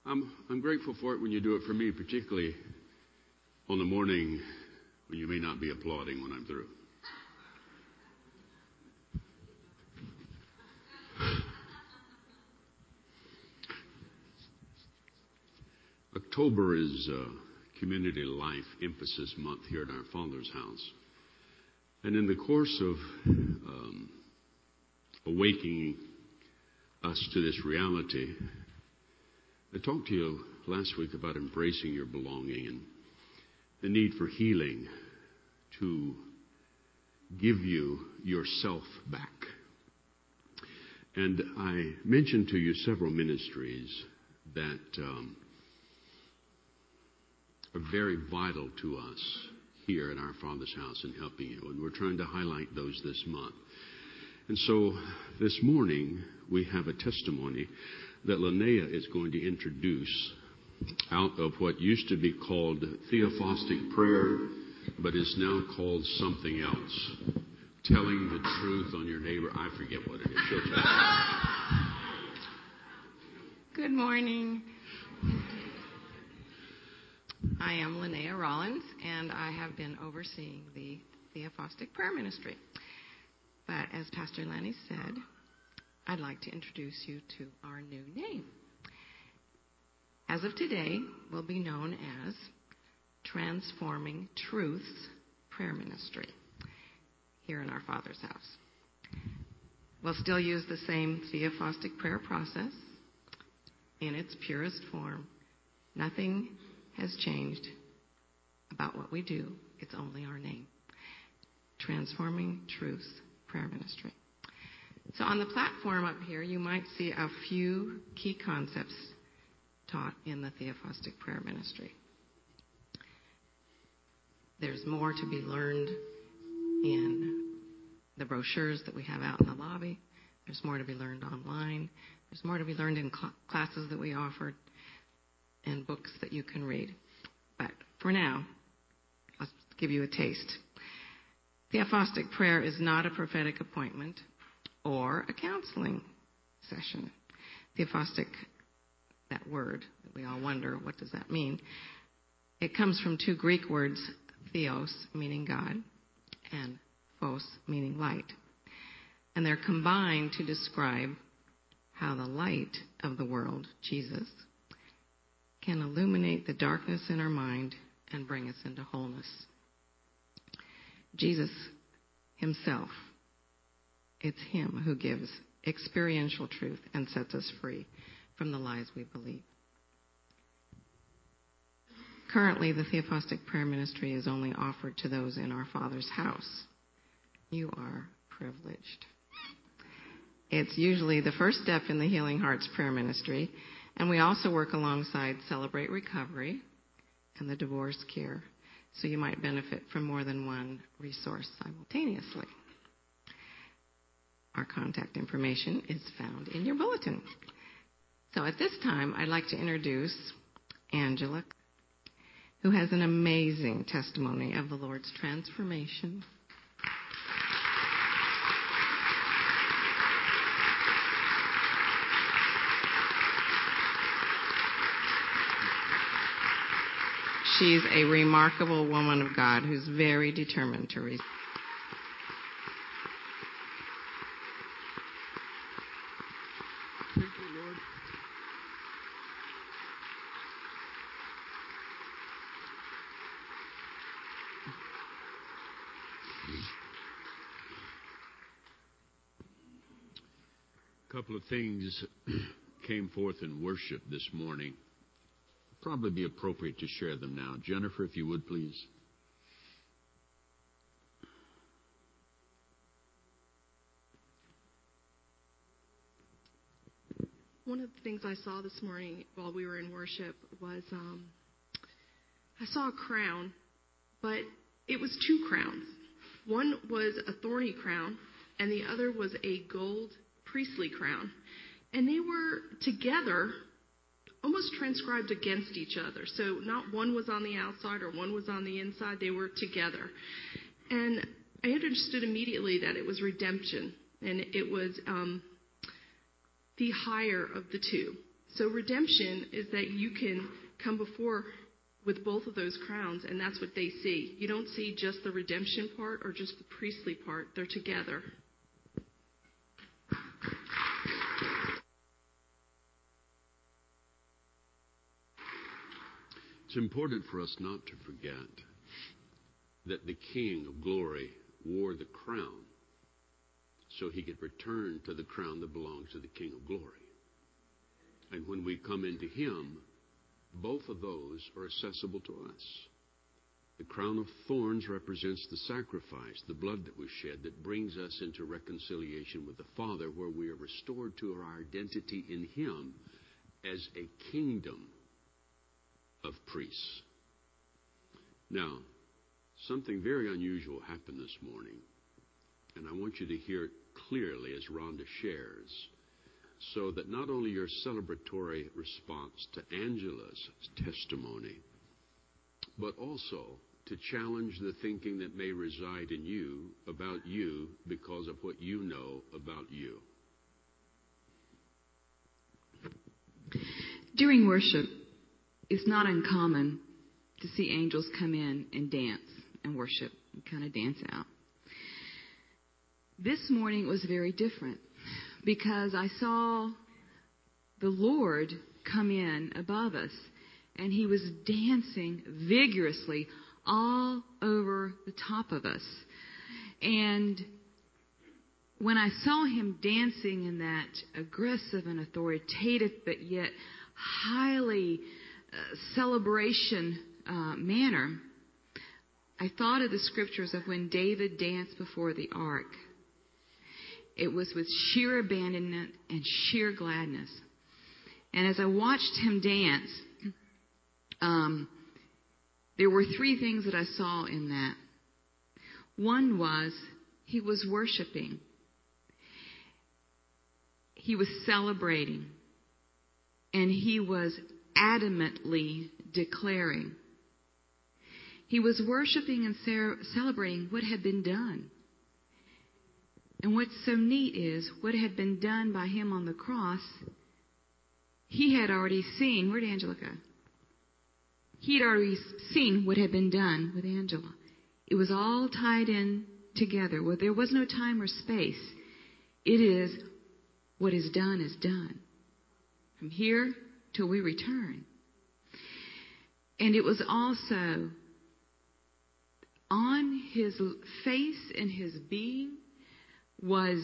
I'm grateful for it when you do it for me, particularly on the morning when you may not be applauding when I'm through. October is Community Life Emphasis Month here at our Father's house. And in the course of awakening us to this reality, I talked to you last week about embracing your belonging and the need for healing to give you yourself back. And I mentioned to you several ministries that are very vital to us here in our Father's house in helping you. And we're trying to highlight those this month. And so this morning we have a testimony that Linnea is going to introduce out of what used to be called Theophostic prayer, but is now called something else. Telling the truth on your neighbor. I forget what it is. She'll tell you. Good morning. I am Linnea Rollins, and I have been overseeing the Theophostic prayer ministry. But as Pastor Lanny said, I'd like to introduce you to our new name. As of today, we'll be known as Transforming Truths Prayer Ministry here in our Father's house. We'll still use the same Theophostic prayer process in its purest form. Nothing has changed about what we do. It's only our name. Transforming Truths Prayer Ministry. So on the platform up here, you might see a few key concepts taught in the Theophostic prayer ministry. There's more to be learned in the brochures that we have out in the lobby. There's more to be learned online. There's more to be learned in classes that we offered and books that you can read. But for now, I'll give you a taste. Theophostic prayer is not a prophetic appointment or a counseling session. Theophostic, that word that we all wonder, what does that mean? It comes from two Greek words, theos, meaning God, and phos, meaning light. And they're combined to describe how the light of the world, Jesus, can illuminate the darkness in our mind and bring us into wholeness. Jesus himself, it's him who gives experiential truth and sets us free from the lies we believe. Currently, the Theophostic prayer ministry is only offered to those in our Father's house. You are privileged. It's usually the first step in the Healing Hearts prayer ministry, and we also work alongside Celebrate Recovery and the Divorce Care, so you might benefit from more than one resource simultaneously. Our contact information is found in your bulletin. So at this time, I'd like to introduce Angela, who has an amazing testimony of the Lord's transformation. She's a remarkable woman of God who's very determined to receive. Thank you, Lord. A couple of things came forth in worship this morning. Probably be appropriate to share them now. Jennifer, if you would, please. One of the things I saw this morning while we were in worship was I saw a crown, but it was two crowns. One was a thorny crown, and the other was a gold priestly crown. And they were together, almost transcribed against each other. So not one was on the outside or one was on the inside. They were together. And I understood immediately that it was redemption. And it was the higher of the two. So redemption is that you can come before with both of those crowns, and that's what they see. You don't see just the redemption part or just the priestly part. They're together. It's important for us not to forget that the King of Glory wore the crown so he could return to the crown that belongs to the King of Glory. And when we come into him, both of those are accessible to us. The crown of thorns represents the sacrifice, the blood that was shed, that brings us into reconciliation with the Father, where we are restored to our identity in him as a kingdom of priests. Now, something very unusual happened this morning, and I want you to hear it clearly as Rhonda shares, so that not only your celebratory response to Angela's testimony, but also to challenge the thinking that may reside in you about you because of what you know about you. During worship, it's not uncommon to see angels come in and dance and worship and kind of dance out. This morning it was very different because I saw the Lord come in above us, and he was dancing vigorously all over the top of us. And when I saw him dancing in that aggressive and authoritative but yet highly celebration manner, I thought of the scriptures of when David danced before the ark. It was with sheer abandonment and sheer gladness. And as I watched him dance, there were three things that I saw in that. One was he was worshiping. He was celebrating. And he was adamantly declaring. He was worshiping and celebrating what had been done. And what's so neat is what had been done by him on the cross, he had already seen. Where'd Angela go? He had already seen what had been done with Angela. It was all tied in together. Well, there was no time or space. It is what is done from here till we return. And it was also on his face and his being was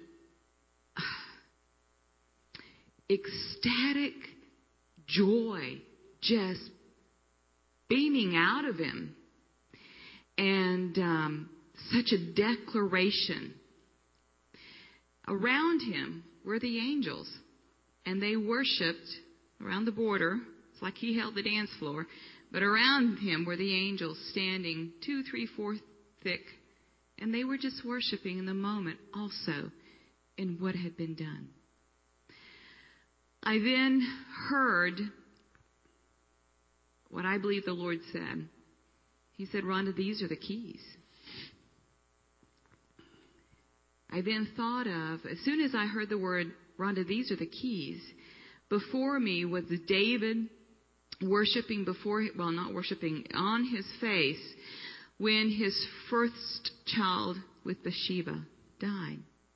ecstatic joy just beaming out of him, and such a declaration. Around him were the angels, and they worshipped around the border. It's like he held the dance floor, but around him were the angels standing 2, 3, 4 thick, and they were just worshiping in the moment also in what had been done. I then heard what I believe the Lord said. He said, Rhonda, these are the keys. I then thought of, as soon as I heard the word, Rhonda, these are the keys, before me was David worshiping not worshiping, on his face when his first child with Bathsheba died.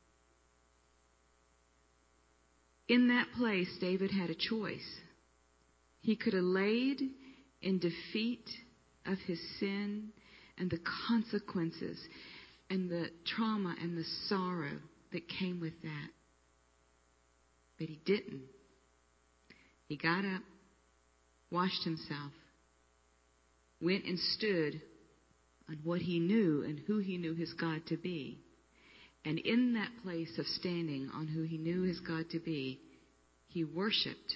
In that place, David had a choice. He could have laid in defeat of his sin and the consequences and the trauma and the sorrow that came with that. But he didn't. He got up, washed himself, went and stood on what he knew and who he knew his God to be. And in that place of standing on who he knew his God to be, he worshiped.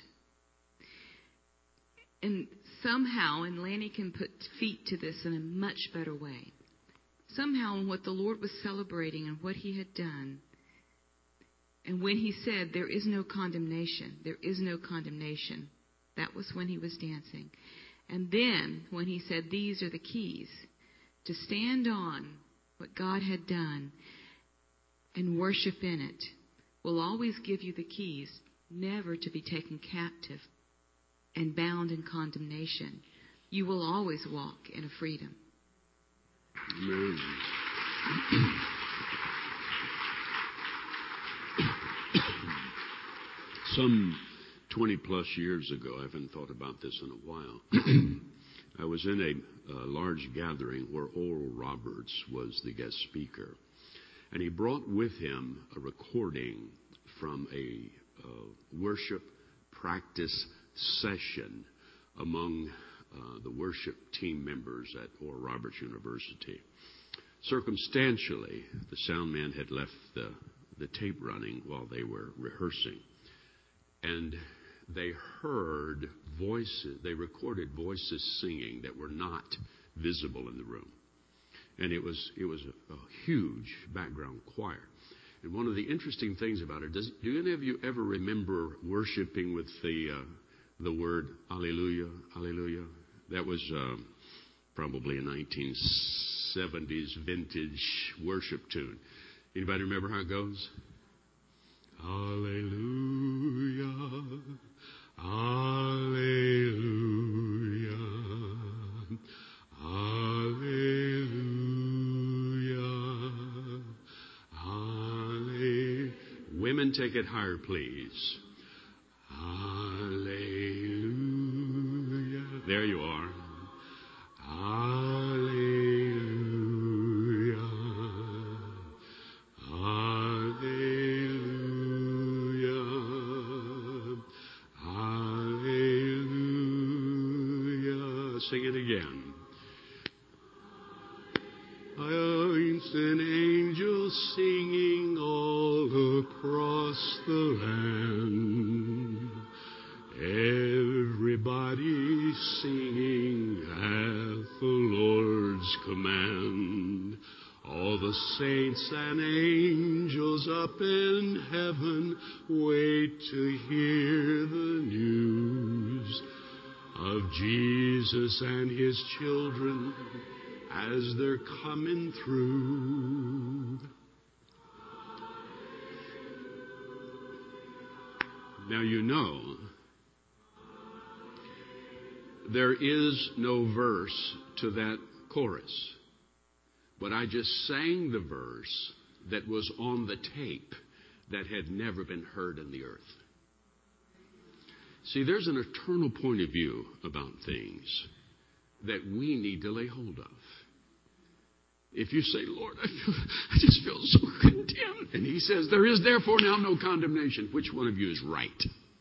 And somehow, and Lanny can put feet to this in a much better way, somehow in what the Lord was celebrating and what he had done, and when he said, there is no condemnation, that was when he was dancing. And then when he said, these are the keys to stand on what God had done and worship in it, will always give you the keys never to be taken captive and bound in condemnation. You will always walk in a freedom. Amen. Some 20 plus years ago, I haven't thought about this in a while, I was in a large gathering where Oral Roberts was the guest speaker. And he brought with him a recording from a worship practice session among the worship team members at Oral Roberts University. Circumstantially, the sound man had left the tape running while they were rehearsing. And they heard voices, they recorded voices singing that were not visible in the room. And it was a huge background choir. And one of the interesting things about it, do any of you ever remember worshiping with the word Alleluia, Alleluia? That was probably a 1970s vintage worship tune. Anybody remember how it goes? Alleluia, Alleluia, Alleluia, Alleluia. Women, take it higher, please. Alleluia. There you are. Alleluia. Alleluia. Alleluia. Sing it again. Saints and angels singing all across the land. Everybody singing at the Lord's command. All the saints and angels up in heaven wait to hear the news of Jesus and his children as they're coming through. Now you know, there is no verse to that chorus. But I just sang the verse that was on the tape that had never been heard in the earth. See, there's an eternal point of view about things that we need to lay hold of. If you say, Lord, I just feel so condemned. And he says, there is therefore now no condemnation. Which one of you is right?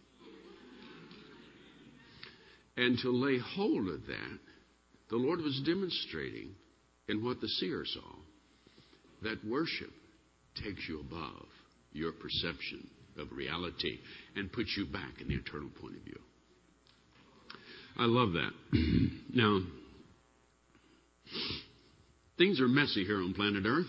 And to lay hold of that, the Lord was demonstrating in what the seer saw, that worship takes you above your perception of reality and puts you back in the eternal point of view. I love that. Now, things are messy here on planet Earth.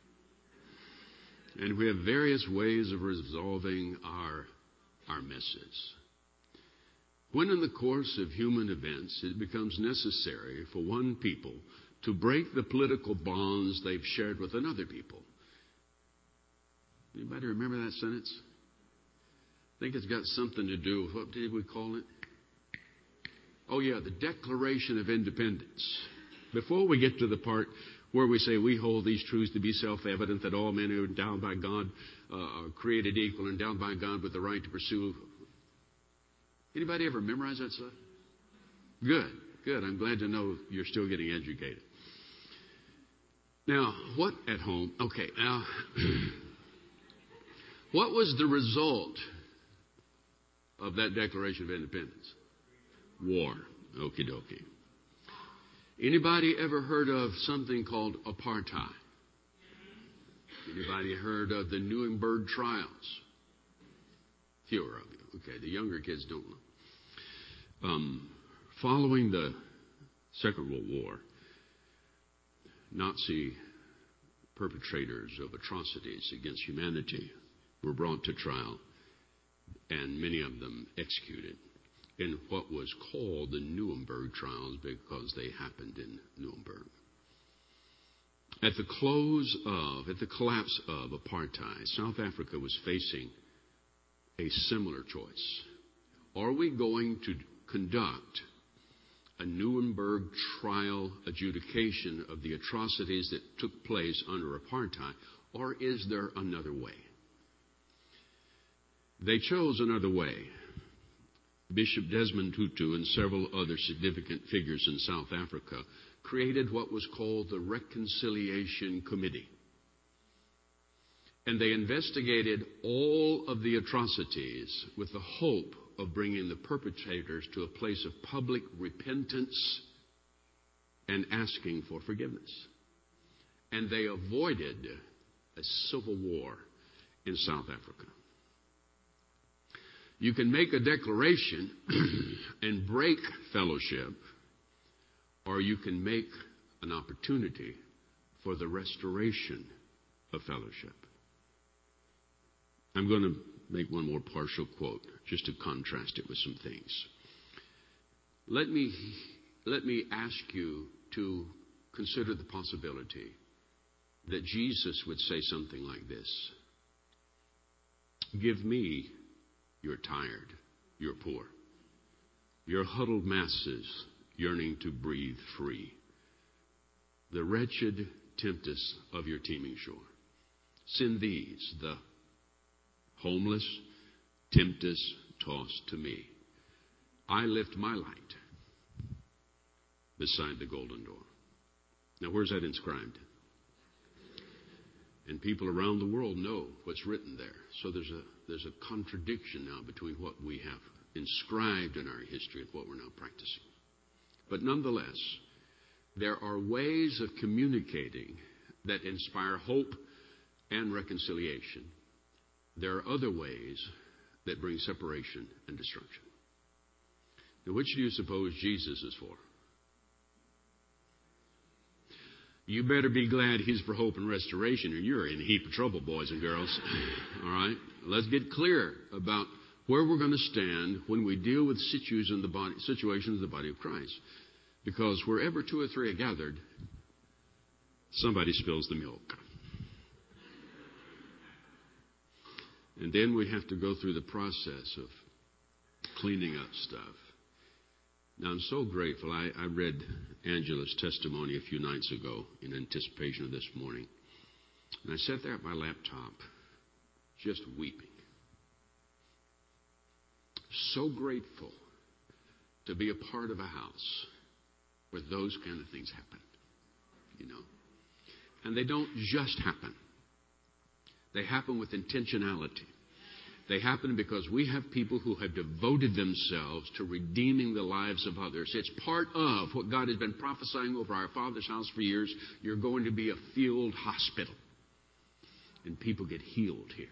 And we have various ways of resolving our messes. When in the course of human events it becomes necessary for one people to break the political bonds they've shared with another people. Anybody remember that sentence? I think it's got something to do with, what did we call it? Oh yeah, the Declaration of Independence. Before we get to the part where we say we hold these truths to be self-evident, that all men are endowed by God, are created equal, endowed by God with the right to pursue. Anybody ever memorize that stuff? Good. I'm glad to know you're still getting educated. Now, what at home? Okay, now, what was the result of that Declaration of Independence? War. Okie dokie. Anybody ever heard of something called apartheid? Anybody heard of the Nuremberg trials? Fewer of you. Okay, the younger kids don't know. Following the Second World War, Nazi perpetrators of atrocities against humanity were brought to trial, and many of them executed in what was called the Nuremberg trials because they happened in Nuremberg. At the collapse of apartheid, South Africa was facing a similar choice? Are we going to conduct a Nuremberg trial adjudication of the atrocities that took place under apartheid, or is there another way? They chose another way. Bishop Desmond Tutu and several other significant figures in South Africa created what was called the Reconciliation Committee. And they investigated all of the atrocities with the hope of bringing the perpetrators to a place of public repentance and asking for forgiveness. And they avoided a civil war in South Africa. You can make a declaration and break fellowship, or you can make an opportunity for the restoration of fellowship. I'm going to make one more partial quote just to contrast it with some things. Let me ask you to consider the possibility that Jesus would say something like this. Give me your tired, your poor, your huddled masses yearning to breathe free, the wretched tempest of your teeming shore. Send these, the homeless, tempest tossed to me. I lift my light beside the golden door. Now, where's that inscribed? And people around the world know what's written there. So there's a contradiction now between what we have inscribed in our history and what we're now practicing. But nonetheless, there are ways of communicating that inspire hope and reconciliation. There are other ways that bring separation and destruction. Now, which do you suppose Jesus is for? You better be glad he's for hope and restoration, or you're in a heap of trouble, boys and girls. All right? Let's get clear about where we're going to stand when we deal with situations in the body of Christ. Because wherever two or three are gathered, somebody spills the milk. And then we have to go through the process of cleaning up stuff. Now, I'm so grateful. I read Angela's testimony a few nights ago in anticipation of this morning. And I sat there at my laptop just weeping. So grateful to be a part of a house where those kind of things happen. You know. And they don't just happen. They happen with intentionality. They happen because we have people who have devoted themselves to redeeming the lives of others. It's part of what God has been prophesying over our Father's house for years. You're going to be a field hospital. And people get healed here.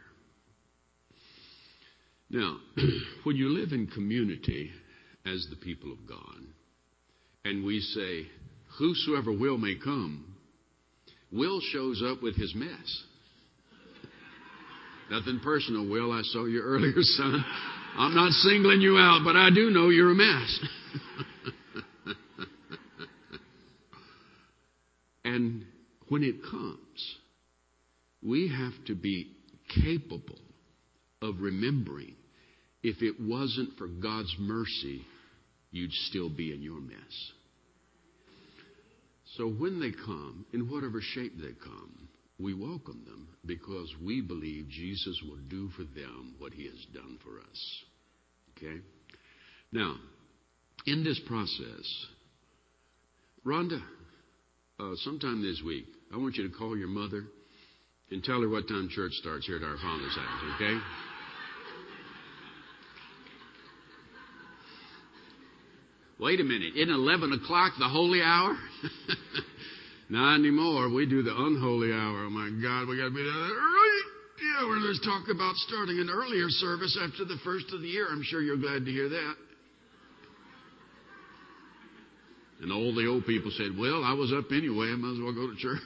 Now, when you live in community as the people of God, and we say, whosoever will may come, Will shows up with his mess. Nothing personal, Will. I saw you earlier, son. I'm not singling you out, but I do know you're a mess. And when it comes, we have to be capable of remembering if it wasn't for God's mercy, you'd still be in your mess. So when they come, in whatever shape they come, we welcome them because we believe Jesus will do for them what he has done for us. Okay? Now, in this process, Rhonda, sometime this week, I want you to call your mother and tell her what time church starts here at our Father's house, okay? Wait a minute, isn't 11 o'clock the holy hour? Not anymore. We do the unholy hour. Oh, my God, we got to be there early. Yeah, where there's talk about starting an earlier service after the first of the year. I'm sure you're glad to hear that. And all the old people said, well, I was up anyway. I might as well go to church.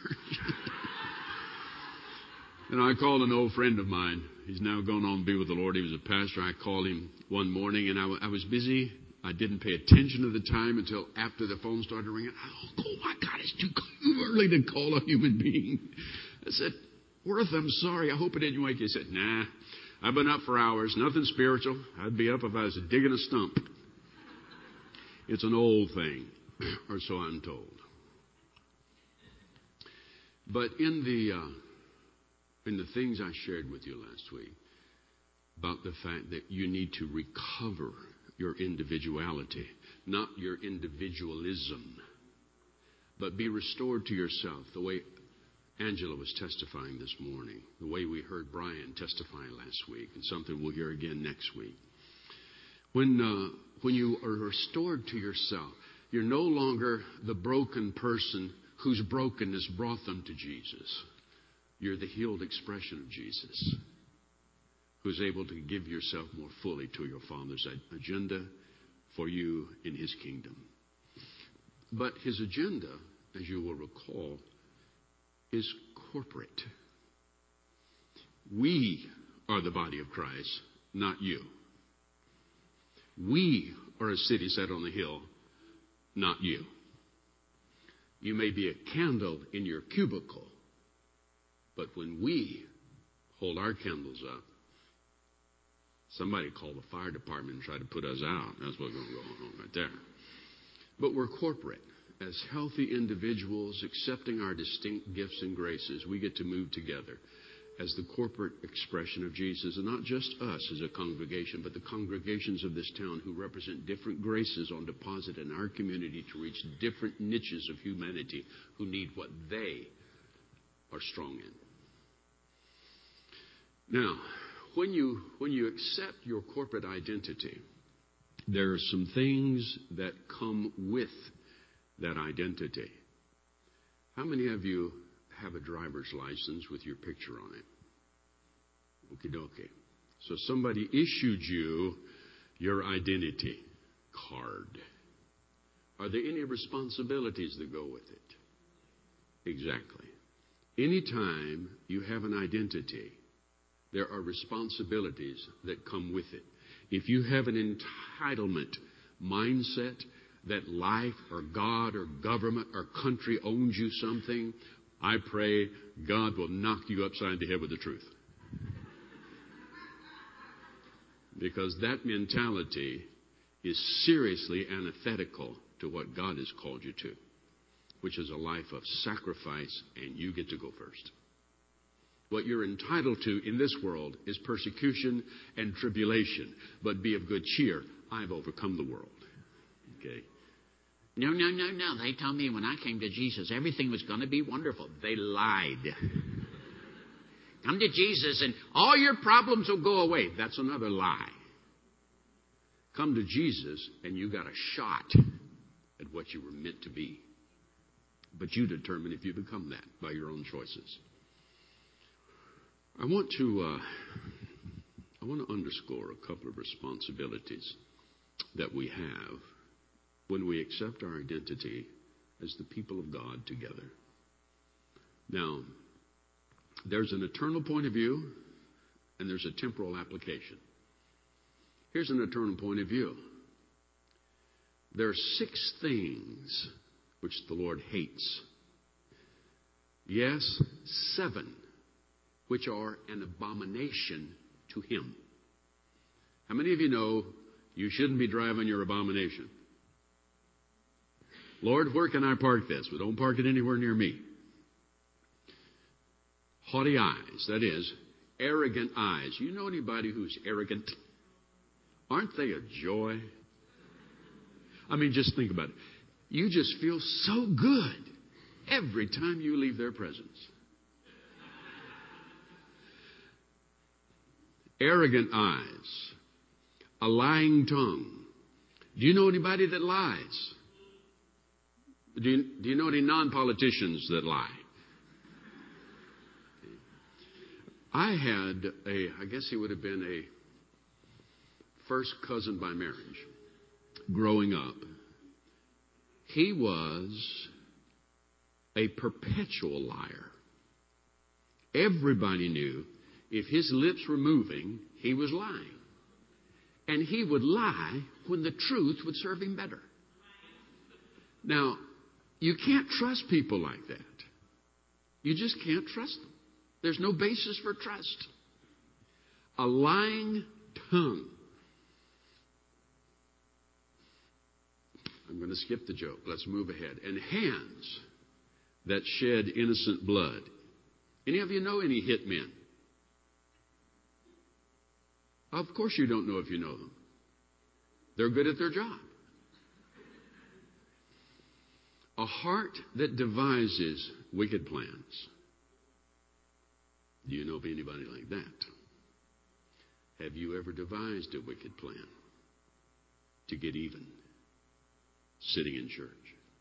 And I called an old friend of mine. He's now gone on to be with the Lord. He was a pastor. I called him one morning, and I was busy. I didn't pay attention to the time until after the phone started ringing. Oh, my God, it's too early to call a human being. I said, Worth, I'm sorry. I hope it didn't wake you. He said, nah, I've been up for hours, nothing spiritual. I'd be up if I was digging a stump. It's an old thing, or so I'm told. But in the things I shared with you last week about the fact that you need to recover your individuality, not your individualism, but be restored to yourself, the way Angela was testifying this morning, the way we heard Brian testify last week, and something we'll hear again next week. When you are restored to yourself, you're no longer the broken person whose brokenness brought them to Jesus. You're the healed expression of Jesus, who's able to give yourself more fully to your Father's agenda for you in His kingdom. But His agenda, as you will recall, is corporate. We are the body of Christ, not you. We are a city set on the hill, not you. You may be a candle in your cubicle, but when we hold our candles up, somebody call the fire department and try to put us out. That's what's going to go on right there. But we're corporate. As healthy individuals, accepting our distinct gifts and graces, we get to move together as the corporate expression of Jesus, and not just us as a congregation, but the congregations of this town who represent different graces on deposit in our community to reach different niches of humanity who need what they are strong in. Now, when you accept your corporate identity, there are some things that come with that identity. How many of you have a driver's license with your picture on it? Okie dokie. So somebody issued you your identity card. Are there any responsibilities that go with it? Exactly. Anytime you have an identity, there are responsibilities that come with it. If you have an entitlement mindset that life or God or government or country owns you something, I pray God will knock you upside the head with the truth. Because that mentality is seriously antithetical to what God has called you to, which is a life of sacrifice, and you get to go first. What you're entitled to in this world is persecution and tribulation, but be of good cheer. I've overcome the world. Okay? No. They told me when I came to Jesus, everything was going to be wonderful. They lied. Come to Jesus and all your problems will go away. That's another lie. Come to Jesus and you got a shot at what you were meant to be. But you determine if you become that by your own choices. I want to underscore a couple of responsibilities that we have when we accept our identity as the people of God together. Now, there's an eternal point of view and there's a temporal application. Here's an eternal point of view. There are 6 things which the Lord hates. Yes, 7 which are an abomination to Him. How many of you know you shouldn't be driving your abomination? Lord, where can I park this? Well, don't park it anywhere near me. Haughty eyes, that is, arrogant eyes. You know anybody who's arrogant? Aren't they a joy? I mean, just think about it. You just feel so good every time you leave their presence. Arrogant eyes, a lying tongue. Do you know anybody that lies? Do you know any non-politicians that lie? I had I guess he would have been a first cousin by marriage growing up. He was a perpetual liar. Everybody knew if his lips were moving, he was lying. And he would lie when the truth would serve him better. Now, you can't trust people like that. You just can't trust them. There's no basis for trust. A lying tongue. I'm going to skip the joke. Let's move ahead. And hands that shed innocent blood. Any of you know any hitmen? Of course you don't know if you know them. They're good at their job. A heart that devises wicked plans. Do you know of anybody like that? Have you ever devised a wicked plan to get even sitting in church?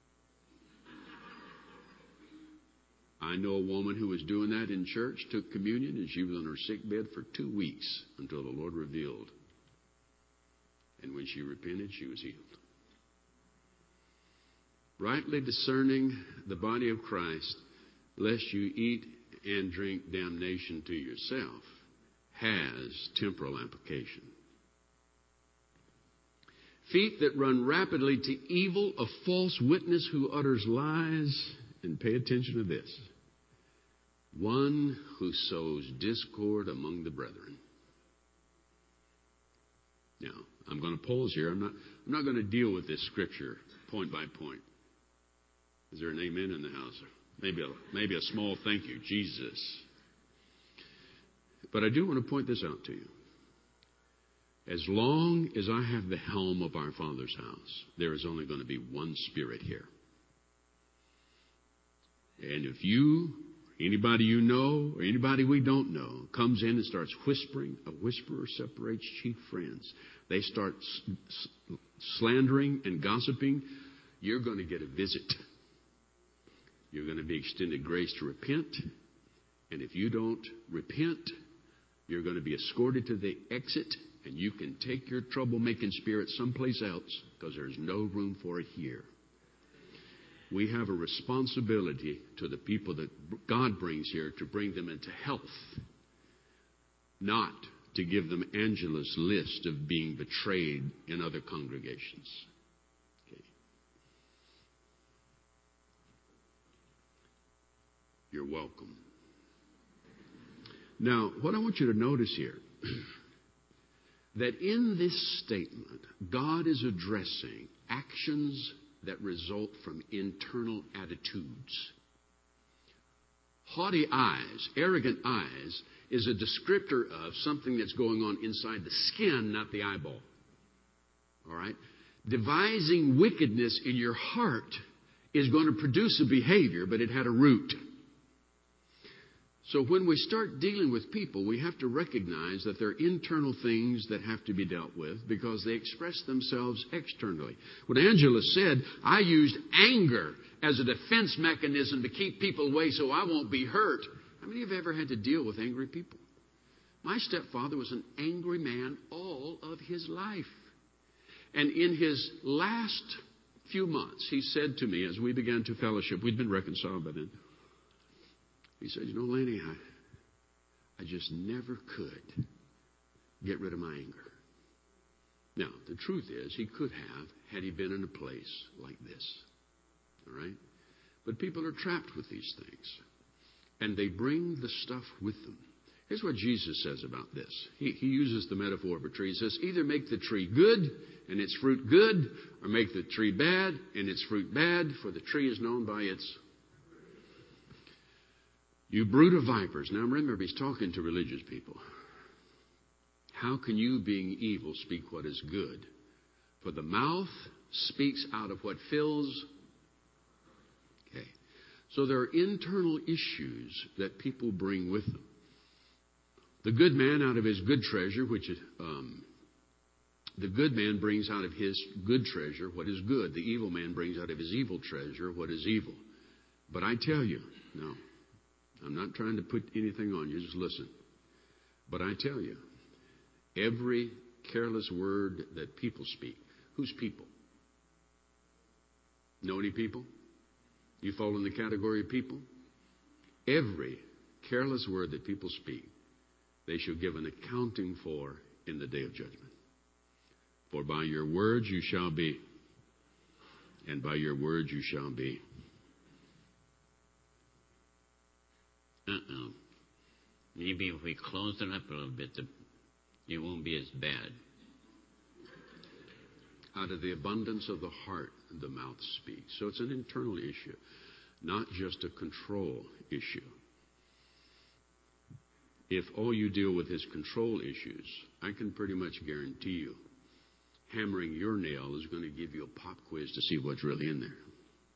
I know a woman who was doing that in church, took communion, and she was on her sick bed for 2 weeks until the Lord revealed. And when she repented, she was healed. Rightly discerning the body of Christ, lest you eat and drink damnation to yourself, has temporal application. Feet that run rapidly to evil, a false witness who utters lies, and pay attention to this, one who sows discord among the brethren. Now, I'm going to pause here. I'm not going to deal with this scripture point by point. Is there an amen in the house? Maybe a small thank you, Jesus. But I do want to point this out to you. As long as I have the helm of our Father's house, there is only going to be one Spirit here. And if anybody you know, or anybody we don't know, comes in and starts whispering, a whisperer separates chief friends. They start slandering and gossiping, you're going to get a visit. You're going to be extended grace to repent. And if you don't repent, you're going to be escorted to the exit, and you can take your troublemaking spirit someplace else, because there's no room for it here. We have a responsibility to the people that God brings here to bring them into health, not to give them Angela's list of being betrayed in other congregations. Okay. You're welcome. Now, what I want you to notice here, that in this statement, God is addressing actions that result from internal attitudes. Haughty eyes, arrogant eyes, is a descriptor of something that's going on inside the skin, not the eyeball. All right? Devising wickedness in your heart is going to produce a behavior, but it had a root. So when we start dealing with people, we have to recognize that there are internal things that have to be dealt with because they express themselves externally. What Angela said, I used anger as a defense mechanism to keep people away so I won't be hurt. How many of you have ever had to deal with angry people? My stepfather was an angry man all of his life. And in his last few months, he said to me as we began to fellowship, we'd been reconciled by then, he said, you know, Lanny, I just never could get rid of my anger. Now, the truth is, he could have had he been in a place like this. All right? But people are trapped with these things. And they bring the stuff with them. Here's what Jesus says about this. He uses the metaphor of a tree. He says, either make the tree good and its fruit good, or make the tree bad and its fruit bad, for the tree is known by its... You brood of vipers. Now remember, he's talking to religious people. How can you, being evil, speak what is good? For the mouth speaks out of what fills. Okay. So there are internal issues that people bring with them. The good man out of his good treasure, the good man brings out of his good treasure what is good. The evil man brings out of his evil treasure what is evil. But I tell you, no. I'm not trying to put anything on you, just listen. But I tell you, every careless word that people speak, who's people? Know any people? You fall in the category of people? Every careless word that people speak, they shall give an accounting for in the day of judgment. For by your words you shall be, and by your words you shall be. Maybe if we close it up a little bit, the it won't be as bad. Out of the abundance of the heart, the mouth speaks. So it's an internal issue, not just a control issue. If all you deal with is control issues, I can pretty much guarantee you, hammering your nail is going to give you a pop quiz to see what's really in there.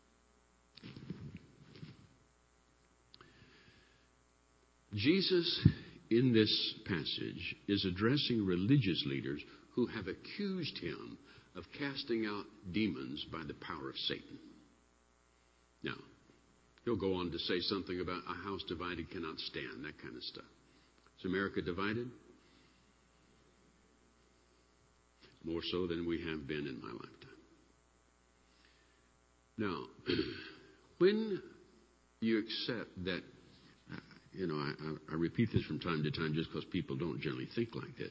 Jesus, in this passage, is addressing religious leaders who have accused him of casting out demons by the power of Satan. Now, he'll go on to say something about a house divided cannot stand, that kind of stuff. Is America divided? More so than we have been in my lifetime. Now, when you accept that, I repeat this from time to time just because people don't generally think like this.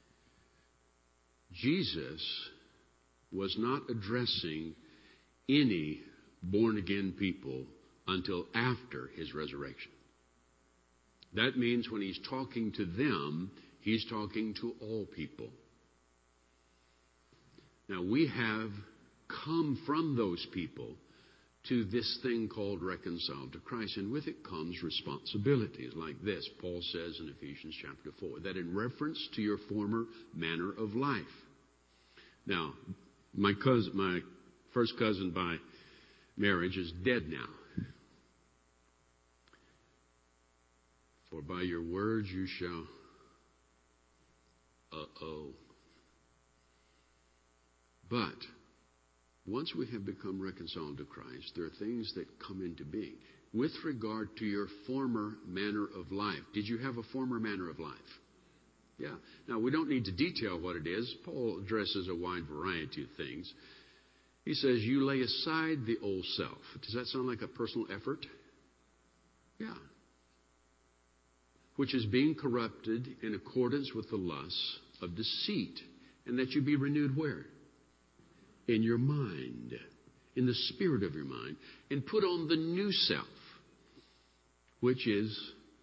Jesus was not addressing any born-again people until after his resurrection. That means when he's talking to them, he's talking to all people. Now, we have come from those people to this thing called reconciled to Christ, and with it comes responsibilities like this. Paul says in Ephesians chapter 4, that in reference to your former manner of life. Now, my first cousin by marriage is dead now. For by your words you shall... But once we have become reconciled to Christ, there are things that come into being. With regard to your former manner of life. Did you have a former manner of life? Yeah. Now, we don't need to detail what it is. Paul addresses a wide variety of things. He says, you lay aside the old self. Does that sound like a personal effort? Yeah. Which is being corrupted in accordance with the lusts of deceit. And that you be renewed where? In your mind. In the spirit of your mind. And put on the new self. Which is...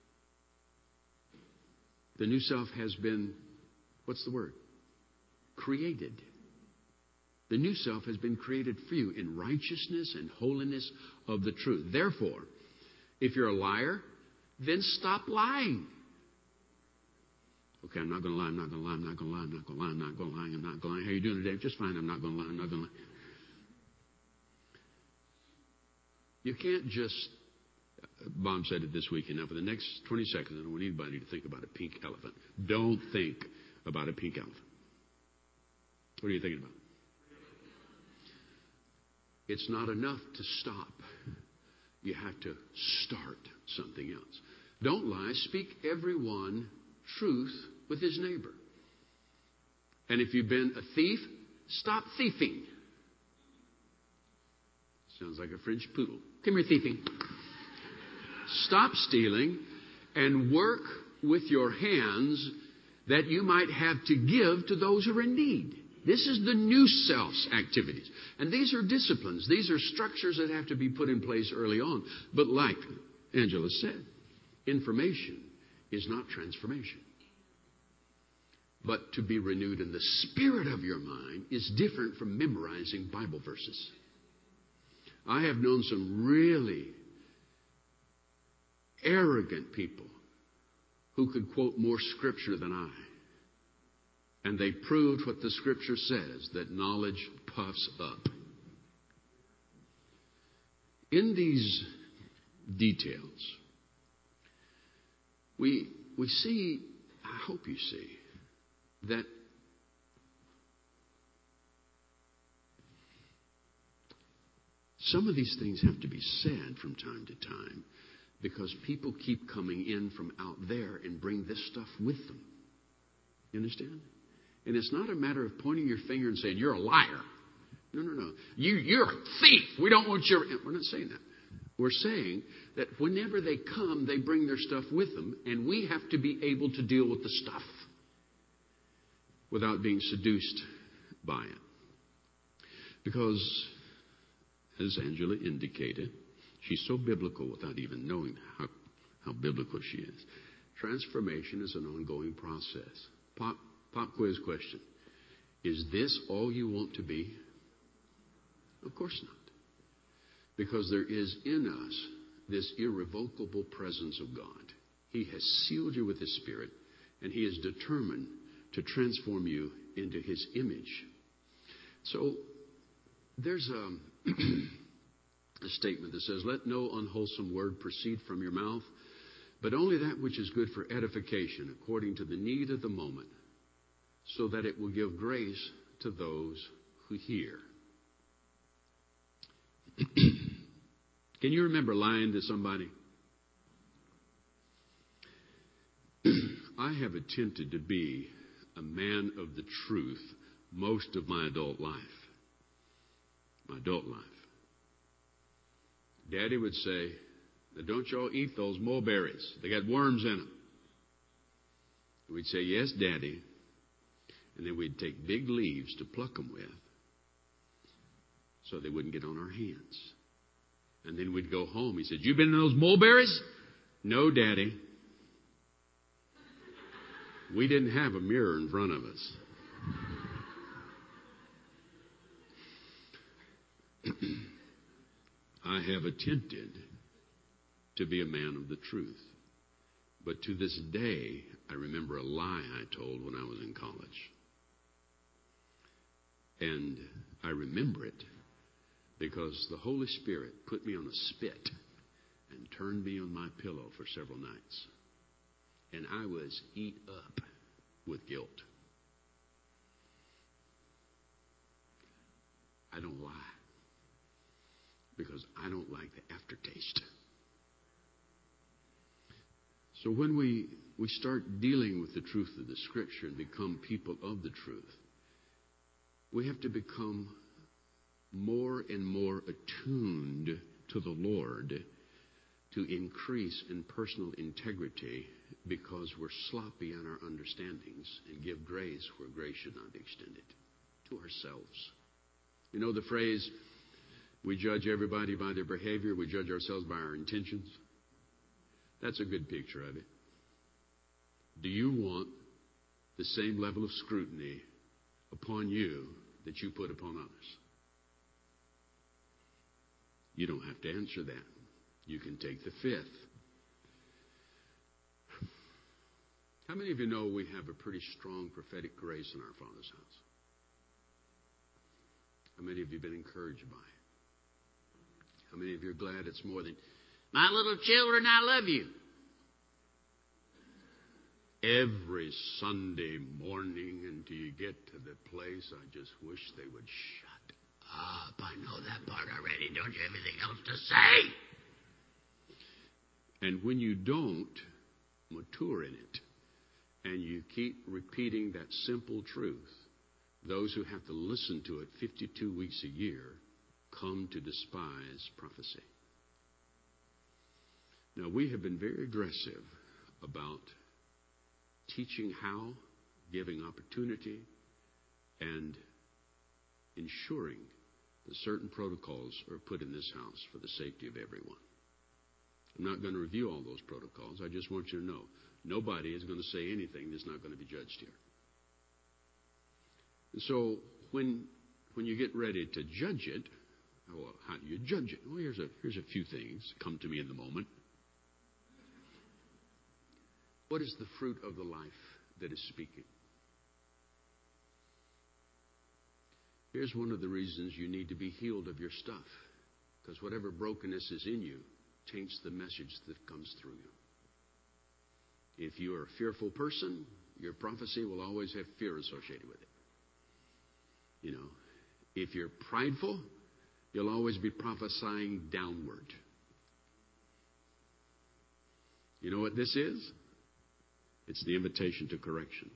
The new self has been, what's the word? Created. The new self has been created for you in righteousness and holiness of the truth. Therefore, if you're a liar, then stop lying. Okay, I'm not going to lie, I'm not going to lie, I'm not going to lie, I'm not going to lie, I'm not going to lie, I'm not going to lie. How are you doing today? Just fine, I'm not going to lie, I'm not going to lie. You can't just... Bob said it this weekend. Now, for the next 20 seconds, I don't want anybody to think about a pink elephant. Don't think about a pink elephant. What are you thinking about? It's not enough to stop. You have to start something else. Don't lie. Speak every one truth with his neighbor. And if you've been a thief, stop thieving. Sounds like a French poodle. Come here, thieving. Stop stealing and work with your hands that you might have to give to those who are in need. This is the new self's activities. And these are disciplines. These are structures that have to be put in place early on. But like Angela said, information is not transformation. But to be renewed in the spirit of your mind is different from memorizing Bible verses. I have known some really arrogant people who could quote more scripture than I. And they proved what the scripture says, that knowledge puffs up. In these details, we see, I hope you see, that some of these things have to be said from time to time because people keep coming in from out there and bring this stuff with them. You understand? And it's not a matter of pointing your finger and saying, you're a liar. No. You're a thief. We don't want your... We're not saying that. We're saying that whenever they come, they bring their stuff with them, and we have to be able to deal with the stuff without being seduced by it. Because, as Angela indicated, she's so biblical without even knowing how biblical she is. Transformation is an ongoing process. Pop quiz question. Is this all you want to be? Of course not. Because there is in us this irrevocable presence of God. He has sealed you with His Spirit, and He is determined to transform you into His image. So there's a statement that says, "Let no unwholesome word proceed from your mouth, but only that which is good for edification, according to the need of the moment, so that it will give grace to those who hear." Can you remember lying to somebody? I have attempted to be a man of the truth most of my adult life. My adult life. Daddy would say, "Now don't y'all eat those mulberries. They got worms in them." We'd say, "Yes, Daddy." And then we'd take big leaves to pluck them with so they wouldn't get on our hands. And then we'd go home. He said, "You been in those mulberries?" "No, Daddy." We didn't have a mirror in front of us. I have attempted to be a man of the truth. But to this day, I remember a lie I told when I was in college. And I remember it because the Holy Spirit put me on a spit and turned me on my pillow for several nights. And I was eat up with guilt. I don't lie because I don't like the aftertaste. So when we start dealing with the truth of the Scripture and become people of the truth, we have to become more and more attuned to the Lord to increase in personal integrity, because we're sloppy in our understandings and give grace where grace should not be extended to ourselves. You know the phrase, we judge everybody by their behavior, we judge ourselves by our intentions? That's a good picture of it. Do you want the same level of scrutiny upon you that you put upon others? You don't have to answer that. You can take the fifth. How many of you know we have a pretty strong prophetic grace in our Father's house? How many of you have been encouraged by it? How many of you are glad it's more than, "My little children, I love you"? Every Sunday morning until you get to the place, I just wish they would shut up. I know that part already. Don't you have anything else to say? And when you don't mature in it, and you keep repeating that simple truth, those who have to listen to it 52 weeks a year come to despise prophecy. Now, we have been very aggressive about teaching how, giving opportunity, and ensuring that certain protocols are put in this house for the safety of everyone. I'm not going to review all those protocols. I just want you to know, nobody is going to say anything that's not going to be judged here. And so when you get ready to judge it, well, how do you judge it? Well, here's a few things that come to me in the moment. What is the fruit of the life that is speaking? Here's one of the reasons you need to be healed of your stuff. Because whatever brokenness is in you taints the message that comes through you. If you are a fearful person, your prophecy will always have fear associated with it. You know, if you're prideful, you'll always be prophesying downward. You know what this is? It's the invitation to correction.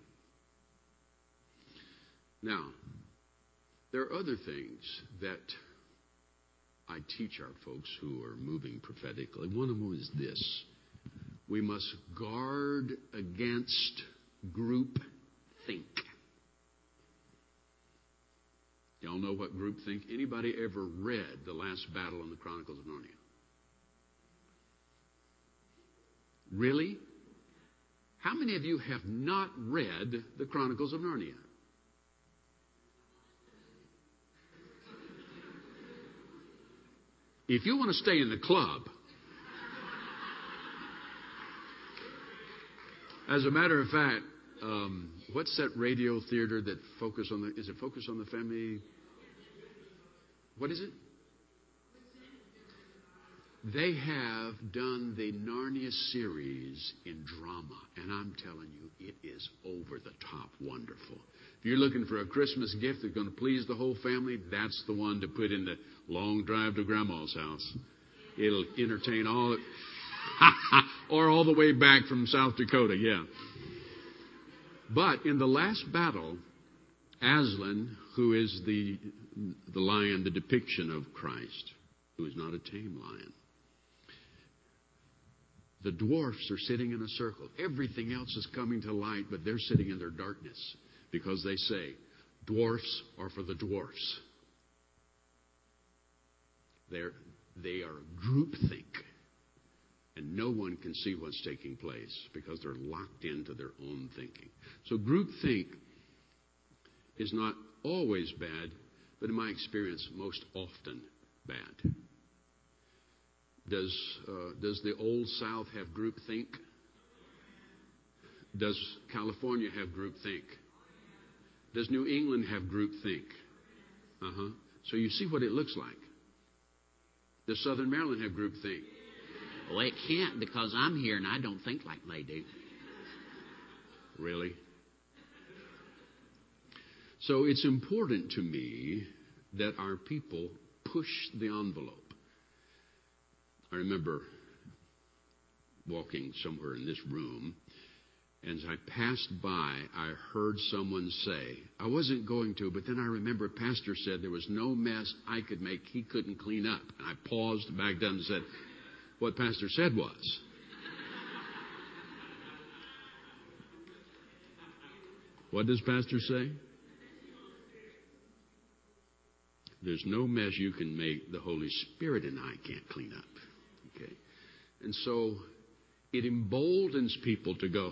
Now, there are other things that I teach our folks who are moving prophetically. One of them is this. We must guard against group think. Y'all know what group think? Anybody ever read The Last Battle in the Chronicles of Narnia? Really? How many of you have not read the Chronicles of Narnia? If you want to stay in the club, as a matter of fact, what's that radio theater that Focus on the, is it Focus on the Family? What is it? They have done the Narnia series in drama, and I'm telling you, it is over the top wonderful. If you're looking for a Christmas gift that's going to please the whole family, that's the one to put in the long drive to Grandma's house. It'll entertain all, or all the way back from South Dakota, yeah. But in the last battle, Aslan, who is the lion, the depiction of Christ, who is not a tame lion, the dwarfs are sitting in a circle. Everything else is coming to light, but they're sitting in their darkness because they say, dwarfs are for the dwarfs. They are groupthink, and no one can see what's taking place because they're locked into their own thinking. So groupthink is not always bad, but in my experience, most often bad. Does the old South have groupthink? Does California have groupthink? Does New England have groupthink? So you see what it looks like. Does Southern Maryland have groupthink? Well, it can't because I'm here and I don't think like they do. Really? So it's important to me that our people push the envelope. I remember walking somewhere in this room, and as I passed by, I heard someone say, I wasn't going to, but then I remember a pastor said there was no mess I could make he couldn't clean up. And I paused, backed up, and said, what pastor said was, what does pastor say? There's no mess you can make the Holy Spirit and I can't clean up. Okay? And so it emboldens people to go,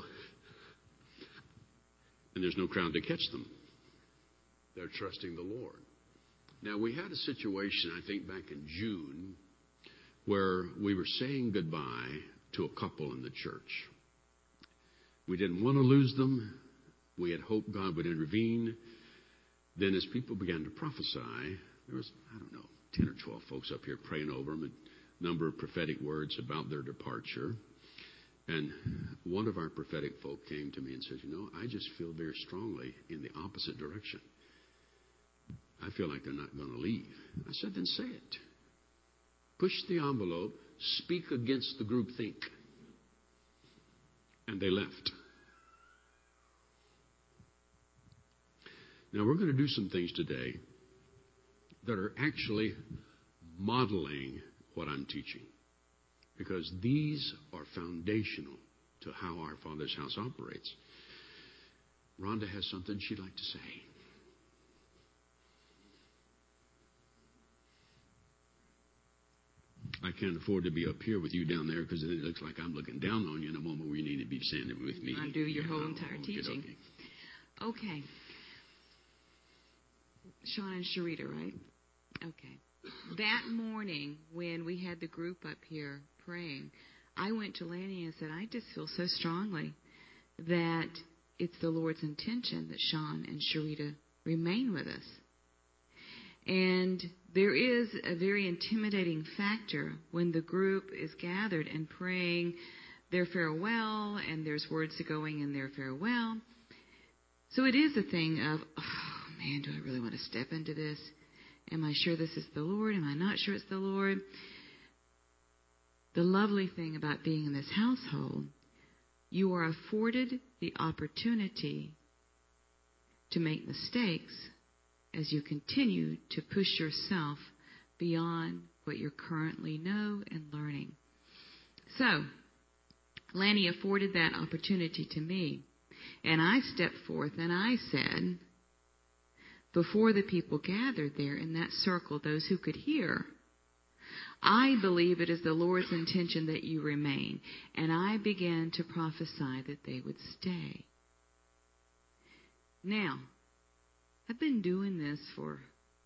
and there's no crowd to catch them. They're trusting the Lord. Now, we had a situation, I think, back in June, where we were saying goodbye to a couple in the church. We didn't want to lose them. We had hoped God would intervene. Then as people began to prophesy, there was, 10 or 12 folks up here praying over them, a number of prophetic words about their departure. And one of our prophetic folk came to me and said, I just feel very strongly in the opposite direction. I feel like they're not going to leave. I said, then say it. Push the envelope. Speak against the groupthink. And they left. Now, we're going to do some things today that are actually modeling what I'm teaching, because these are foundational to how our Father's house operates. Rhonda has something she'd like to say. I can't afford to be up here with you down there because it looks like I'm looking down on you in a moment where you need to be standing with me. I do your whole entire teaching. Okay. Sean and Sharita, right? Okay. That morning when we had the group up here praying, I went to Lanny and said, I just feel so strongly that it's the Lord's intention that Sean and Sharita remain with us. And there is a very intimidating factor when the group is gathered and praying their farewell, and there's words going in their farewell. So it is a thing of, oh man, do I really want to step into this? Am I sure this is the Lord? Am I not sure it's the Lord? The lovely thing about being in this household, you are afforded the opportunity to make mistakes as you continue to push yourself beyond what you currently know and learning. So, Lanny afforded that opportunity to me. And I stepped forth and I said, before the people gathered there in that circle, those who could hear, I believe it is the Lord's intention that you remain. And I began to prophesy that they would stay. Now, I've been doing this for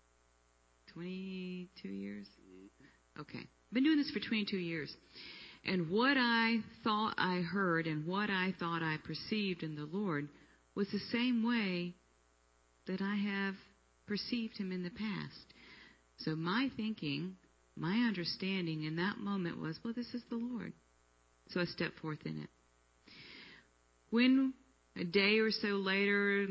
22 years. Okay. I've been doing this for 22 years. And what I thought I heard and what I thought I perceived in the Lord was the same way that I have perceived Him in the past. So my thinking, my understanding in that moment was, well, this is the Lord. So I stepped forth in it. When a day or so later,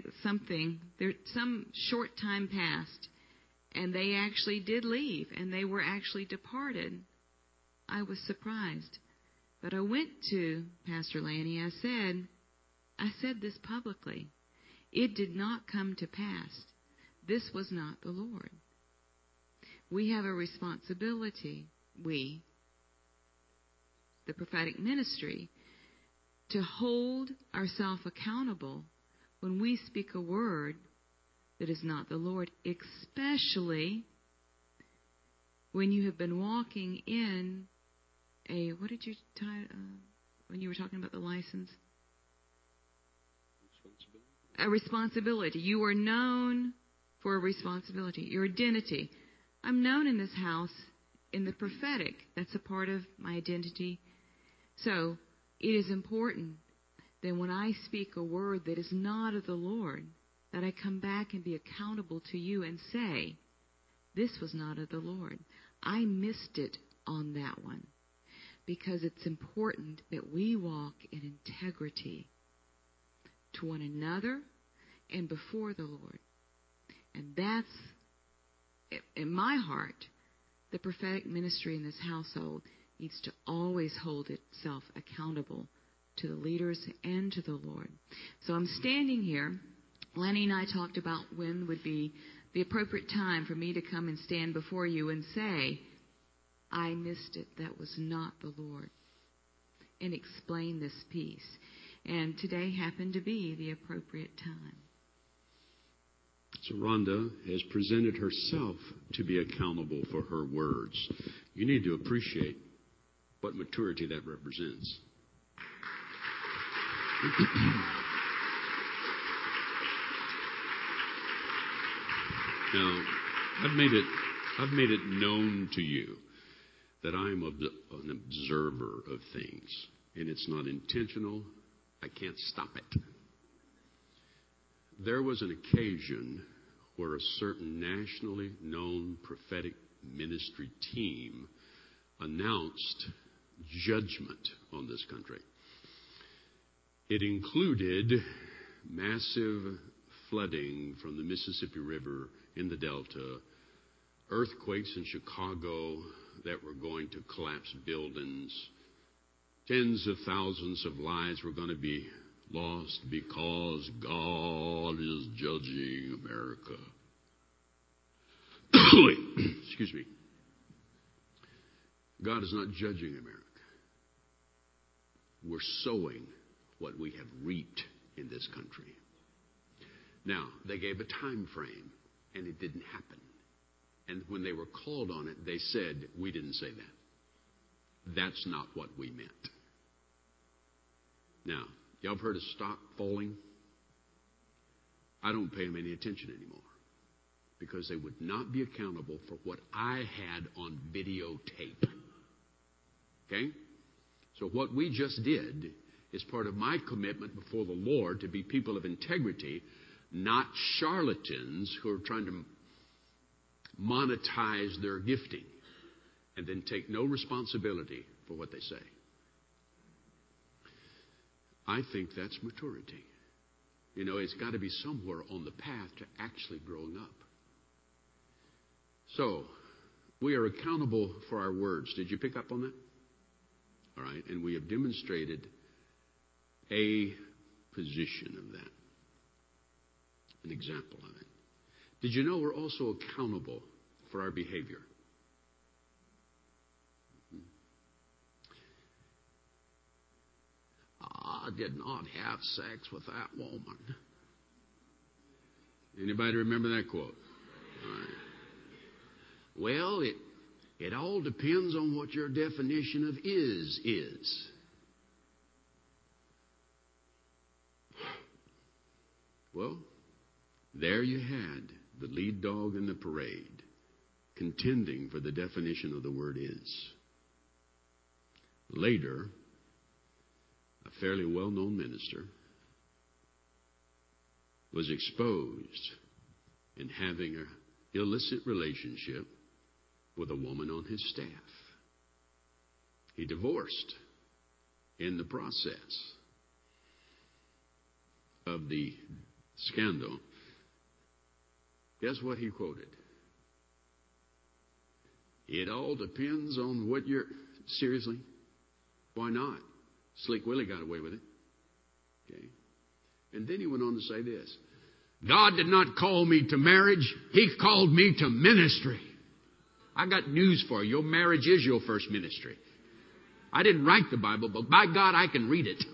some short time passed, and they actually did leave, and they were actually departed, I was surprised. But I went to Pastor Lanny. I said this publicly. It did not come to pass. This was not the Lord. We have a responsibility, the prophetic ministry, to hold ourselves accountable when we speak a word that is not the Lord, especially when you have been walking in when you were talking about the license? A responsibility. You are known for a responsibility. Your identity. I'm known in this house in the prophetic. That's a part of my identity. So it is important that when I speak a word that is not of the Lord, that I come back and be accountable to you and say, this was not of the Lord. I missed it on that one. Because it's important that we walk in integrity to one another and before the Lord. And that's, in my heart, the prophetic ministry in this household needs to always hold itself accountable to the leaders and to the Lord. So I'm standing here. Lanny and I talked about when would be the appropriate time for me to come and stand before you and say, I missed it. That was not the Lord. And explain this piece. And today happened to be the appropriate time. So Rhonda has presented herself to be accountable for her words. You need to appreciate what maturity that represents. Now, I've made it known to you that I'm an observer of things, and it's not intentional. I can't stop it. There was an occasion where a certain nationally known prophetic ministry team announced judgment on this country. It included massive flooding from the Mississippi River in the Delta, earthquakes in Chicago that were going to collapse buildings. Tens of thousands of lives were going to be lost because God is judging America. Excuse me. God is not judging America. We're sowing what we have reaped in this country. Now, they gave a time frame, and it didn't happen. And when they were called on it, they said, we didn't say that. That's not what we meant. Now, y'all have heard of stock falling? I don't pay them any attention anymore because they would not be accountable for what I had on videotape. Okay? So what we just did is part of my commitment before the Lord to be people of integrity, not charlatans who are trying to monetize their gifting and then take no responsibility for what they say. I think that's maturity. You know, it's got to be somewhere on the path to actually growing up. So, we are accountable for our words. Did you pick up on that? All right. And we have demonstrated a position of that. An example of it. Did you know we're also accountable for our behavior? I did not have sex with that woman. Anybody remember that quote? All right. Well, It all depends on what your definition of is. Well, there you had the lead dog in the parade, contending for the definition of the word is. Later, a fairly well-known minister was exposed in having an illicit relationship with a woman on his staff. He divorced in the process of the scandal. Guess what he quoted? It all depends on what you're... Seriously? Why not? Slick Willie got away with it. Okay. And then he went on to say this. God did not call me to marriage. He called me to ministry. I got news for you. Your marriage is your first ministry. I didn't write the Bible, but by God, I can read it.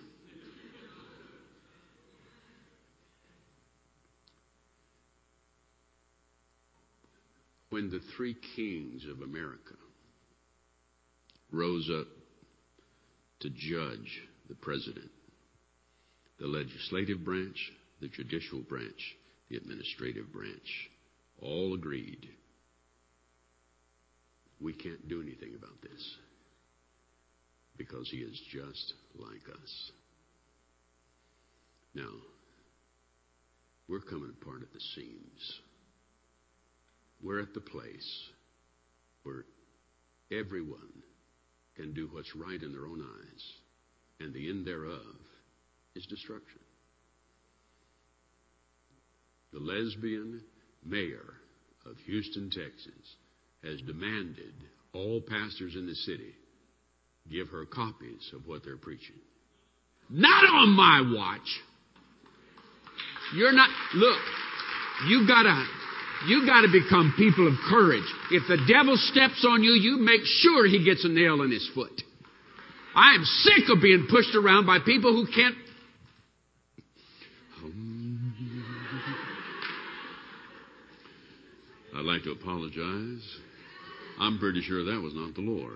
When the three kings of America rose up to judge the president, the legislative branch, the judicial branch, the administrative branch, all agreed, we can't do anything about this because he is just like us. Now, we're coming apart at the seams. We're at the place where everyone can do what's right in their own eyes, and the end thereof is destruction. The lesbian mayor of Houston, Texas, has demanded all pastors in the city give her copies of what they're preaching. Not on my watch. You're not... Look, you gotta become people of courage. If the devil steps on you, you make sure he gets a nail in his foot. I am sick of being pushed around by people who can't... I'd like to apologize. I'm pretty sure that was not the Lord.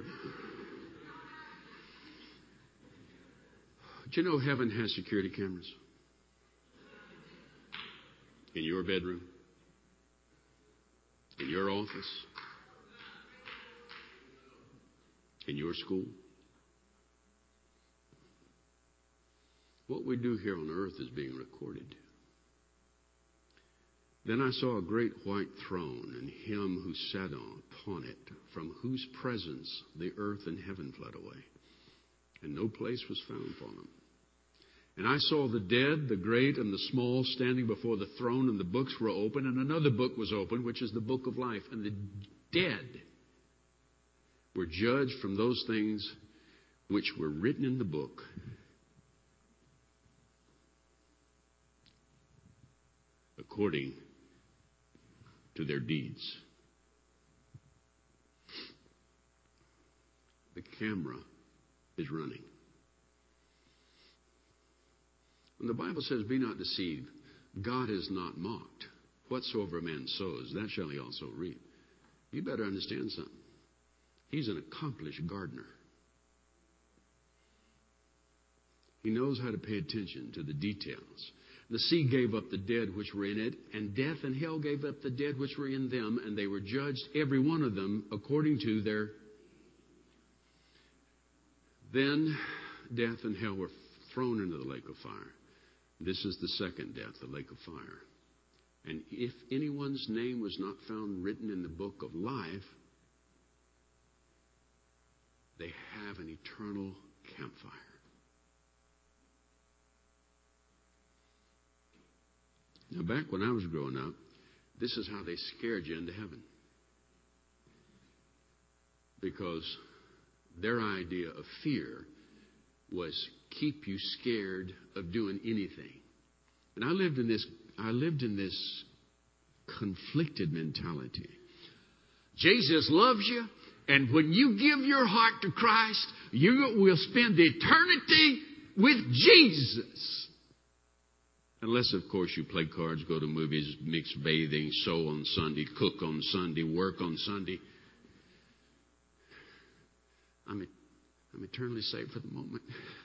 Do you know heaven has security cameras? In your bedroom? In your office? In your school? What we do here on earth is being recorded. Then I saw a great white throne, and him who sat upon it, from whose presence the earth and heaven fled away, and no place was found for them. And I saw the dead, the great and the small, standing before the throne, and the books were open, and another book was opened, which is the book of life. And the dead were judged from those things which were written in the book according to their deeds. The camera is running. When the Bible says, be not deceived, God is not mocked. Whatsoever a man sows, that shall he also reap. You better understand something. He's an accomplished gardener. He knows how to pay attention to the details. The sea gave up the dead which were in it, and death and hell gave up the dead which were in them, and they were judged, every one of them, according to their... Then death and hell were thrown into the lake of fire. This is the second death, the lake of fire. And if anyone's name was not found written in the book of life, they have an eternal campfire. Now, back when I was growing up, this is how they scared you into heaven. Because their idea of fear was keep you scared of doing anything. And I lived in this conflicted mentality. Jesus loves you, and when you give your heart to Christ, you will spend eternity with Jesus. Unless, of course, you play cards, go to movies, mix bathing, sew on Sunday, cook on Sunday, work on Sunday. I'm eternally saved for the moment.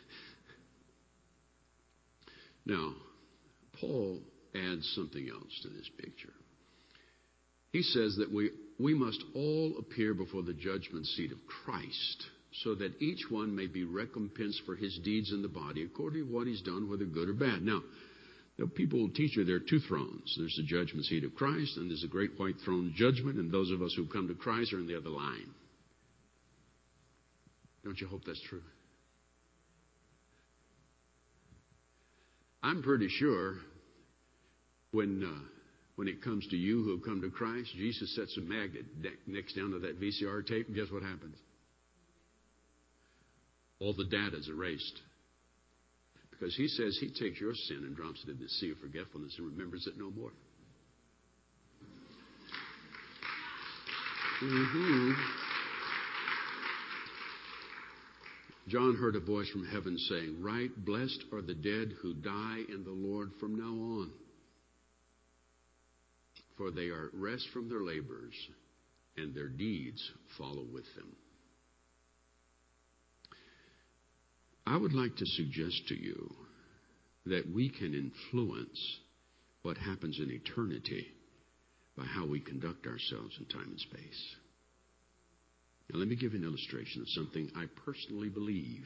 Now, Paul adds something else to this picture. He says that we must all appear before the judgment seat of Christ, so that each one may be recompensed for his deeds in the body according to what he's done, whether good or bad. Now, people will teach you there are two thrones. There's the judgment seat of Christ, and there's a great white throne of judgment, and those of us who come to Christ are in the other line. Don't you hope that's true? I'm pretty sure when it comes to you who have come to Christ, Jesus sets a magnet next down to that VCR tape, and guess what happens? All the data is erased. Because he says he takes your sin and drops it in the sea of forgetfulness and remembers it no more. John heard a voice from heaven saying, "Right, blessed are the dead who die in the Lord from now on. For they are at rest from their labors, and their deeds follow with them." I would like to suggest to you that we can influence what happens in eternity by how we conduct ourselves in time and space. Now, let me give you an illustration of something I personally believe.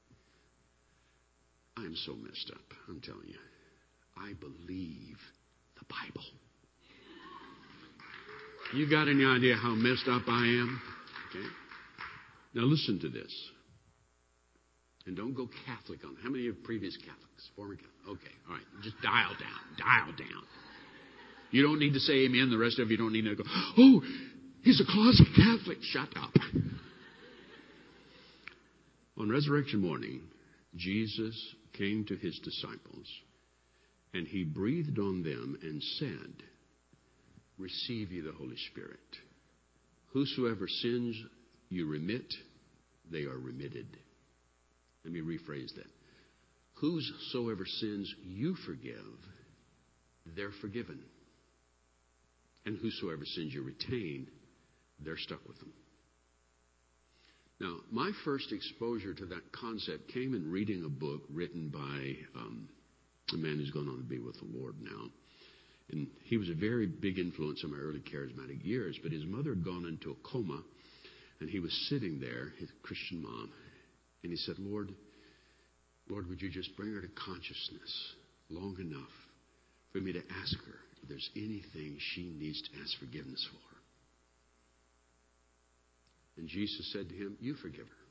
I'm so messed up, I'm telling you. I believe the Bible. You got any idea how messed up I am? Okay. Now, listen to this. And don't go Catholic on. How many of you are previous Catholics? Former Catholics? Okay, all right. Just dial down. Dial down. You don't need to say amen. The rest of you don't need to go, "Oh, he's a closet Catholic." Shut up. On resurrection morning, Jesus came to his disciples, and he breathed on them and said, "Receive ye the Holy Spirit. Whosoever sins you remit, they are remitted." Let me rephrase that. Whosoever sins you forgive, they're forgiven. And whosoever sins you retain, they're stuck with them. Now, my first exposure to that concept came in reading a book written by a man who's gone on to be with the Lord now. And he was a very big influence in my early charismatic years, but his mother had gone into a coma, and he was sitting there, his Christian mom, and he said, Lord, would you just bring her to consciousness long enough for me to ask her if there's anything she needs to ask forgiveness for? And Jesus said to him, "You forgive her."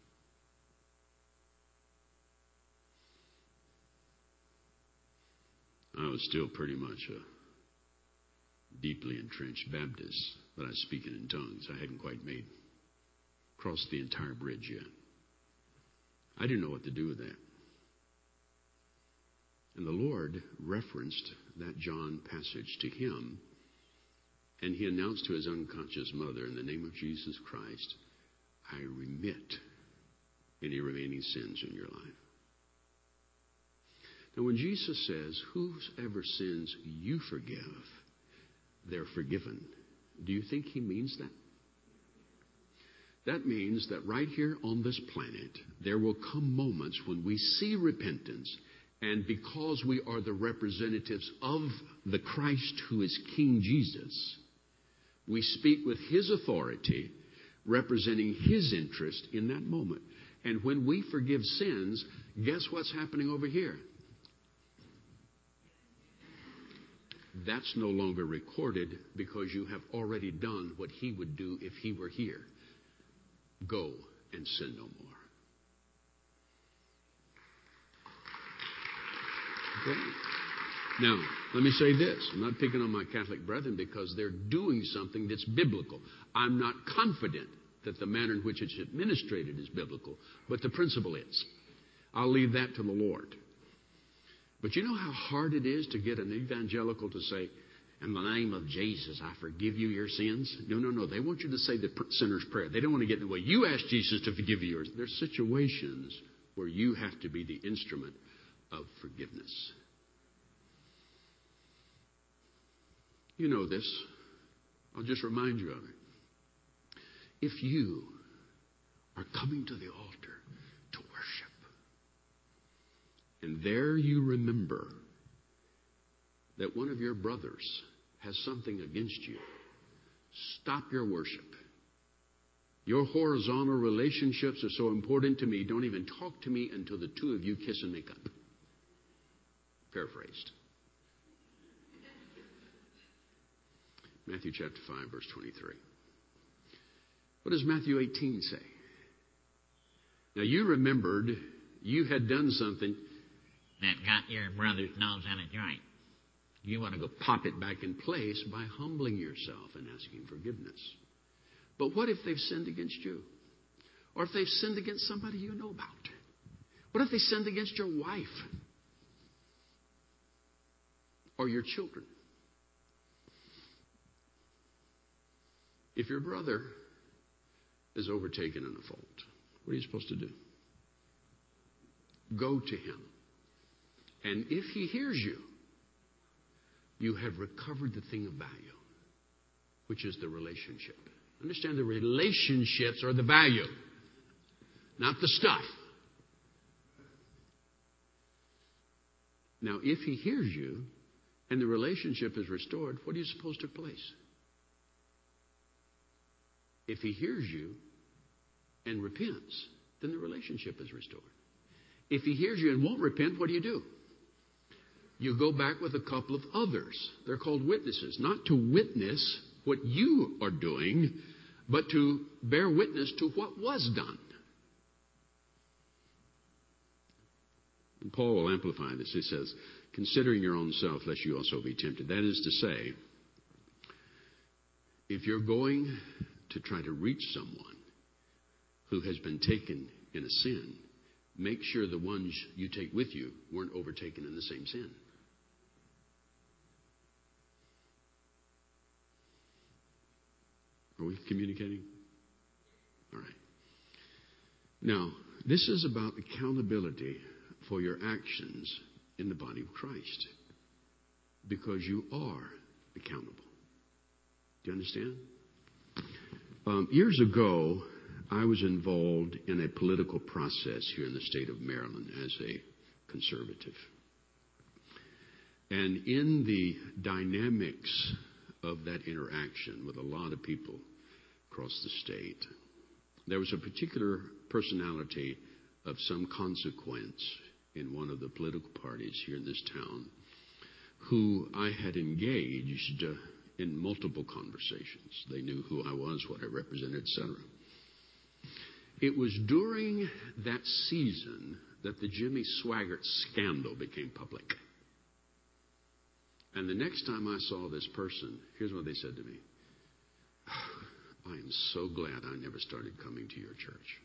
I was still pretty much a deeply entrenched Baptist, but I was speaking in tongues. I hadn't quite crossed the entire bridge yet. I didn't know what to do with that. And the Lord referenced that John passage to him, and he announced to his unconscious mother, "In the name of Jesus Christ, I remit any remaining sins in your life." Now, when Jesus says, "Whoever sins you forgive, they're forgiven," do you think he means that? That means that right here on this planet, there will come moments when we see repentance, and because we are the representatives of the Christ who is King Jesus, we speak with his authority, representing his interest in that moment. And when we forgive sins, guess what's happening over here? That's no longer recorded because you have already done what he would do if he were here. Go and sin no more. Okay. Now, let me say this. I'm not picking on my Catholic brethren because they're doing something that's biblical. I'm not confident that the manner in which it's administrated is biblical, but the principle is. I'll leave that to the Lord. But you know how hard it is to get an evangelical to say, "In the name of Jesus, I forgive you your sins"? No. They want you to say the sinner's prayer. They don't want to get in the way. You ask Jesus to forgive you yours. There's situations where you have to be the instrument of forgiveness. You know this. I'll just remind you of it. If you are coming to the altar to worship. And there you remember that one of your brothers has something against you. Stop your worship. Your horizontal relationships are so important to me. Don't even talk to me until the two of you kiss and make up. Paraphrased. Matthew chapter 5, verse 23. What does Matthew 18 say? Now you remembered you had done something That got your brother's nose in a joint. You want to go pop it back in place by humbling yourself and asking forgiveness. But what if they've sinned against you? Or if they've sinned against somebody you know about? What if they sinned against your wife? Or your children? If your brother is overtaken in a fault, what are you supposed to do? Go to him. And if he hears you, you have recovered the thing of value, which is the relationship. Understand, the relationships are the value, not the stuff. Now, if he hears you and the relationship is restored, what do you suppose took place? If he hears you and repents, then the relationship is restored. If he hears you and won't repent, what do? You go back with a couple of others. They're called witnesses. Not to witness what you are doing, but to bear witness to what was done. And Paul will amplify this. He says, considering your own self, lest you also be tempted. That is to say, if you're going to try to reach someone who has been taken in a sin, make sure the ones you take with you weren't overtaken in the same sin. Are we communicating? All right. Now, this is about accountability for your actions in the body of Christ. Because you are accountable. Do you understand? Years ago, I was involved in a political process here in the state of Maryland as a conservative. And in the dynamics of that interaction with a lot of people across the state, there was a particular personality of some consequence in one of the political parties here in this town who I had engaged in multiple conversations. They knew who I was, what I represented, etc. It was during that season that the Jimmy Swaggart scandal became public. And the next time I saw this person, here's what they said to me. I am so glad I never started coming to your church.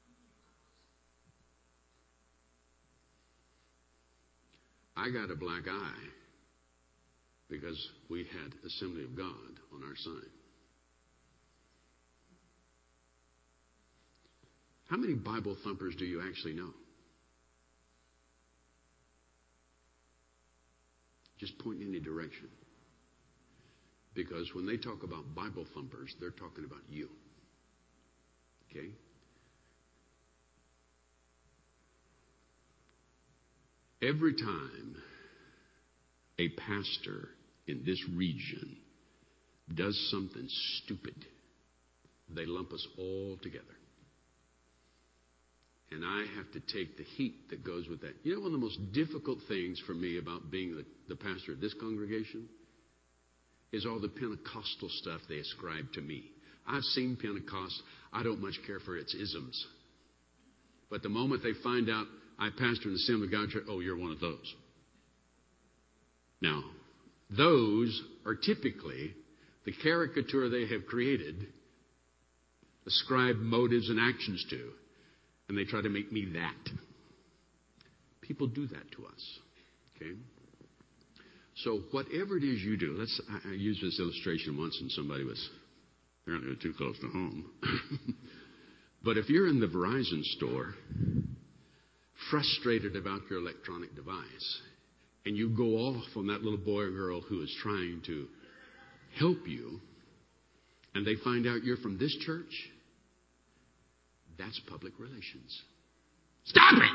I got a black eye because we had Assembly of God on our sign. How many Bible thumpers do you actually know? Just point in any direction. Because when they talk about Bible thumpers, they're talking about you. Okay? Every time a pastor in this region does something stupid, they lump us all together. And I have to take the heat that goes with that. You know, one of the most difficult things for me about being the pastor of this congregation is all the Pentecostal stuff they ascribe to me. I've seen Pentecost. I don't much care for its isms. But the moment they find out I pastor in the Assembly of God Church, oh, you're one of those. Now, those are typically the caricature they have created, ascribe motives and actions to. And they try to make me that. People do that to us. Okay? So whatever it is you do, I used this illustration once and somebody was apparently too close to home. But if you're in the Verizon store, frustrated about your electronic device, and you go off on that little boy or girl who is trying to help you, and they find out you're from this church, That's public relations. Stop it!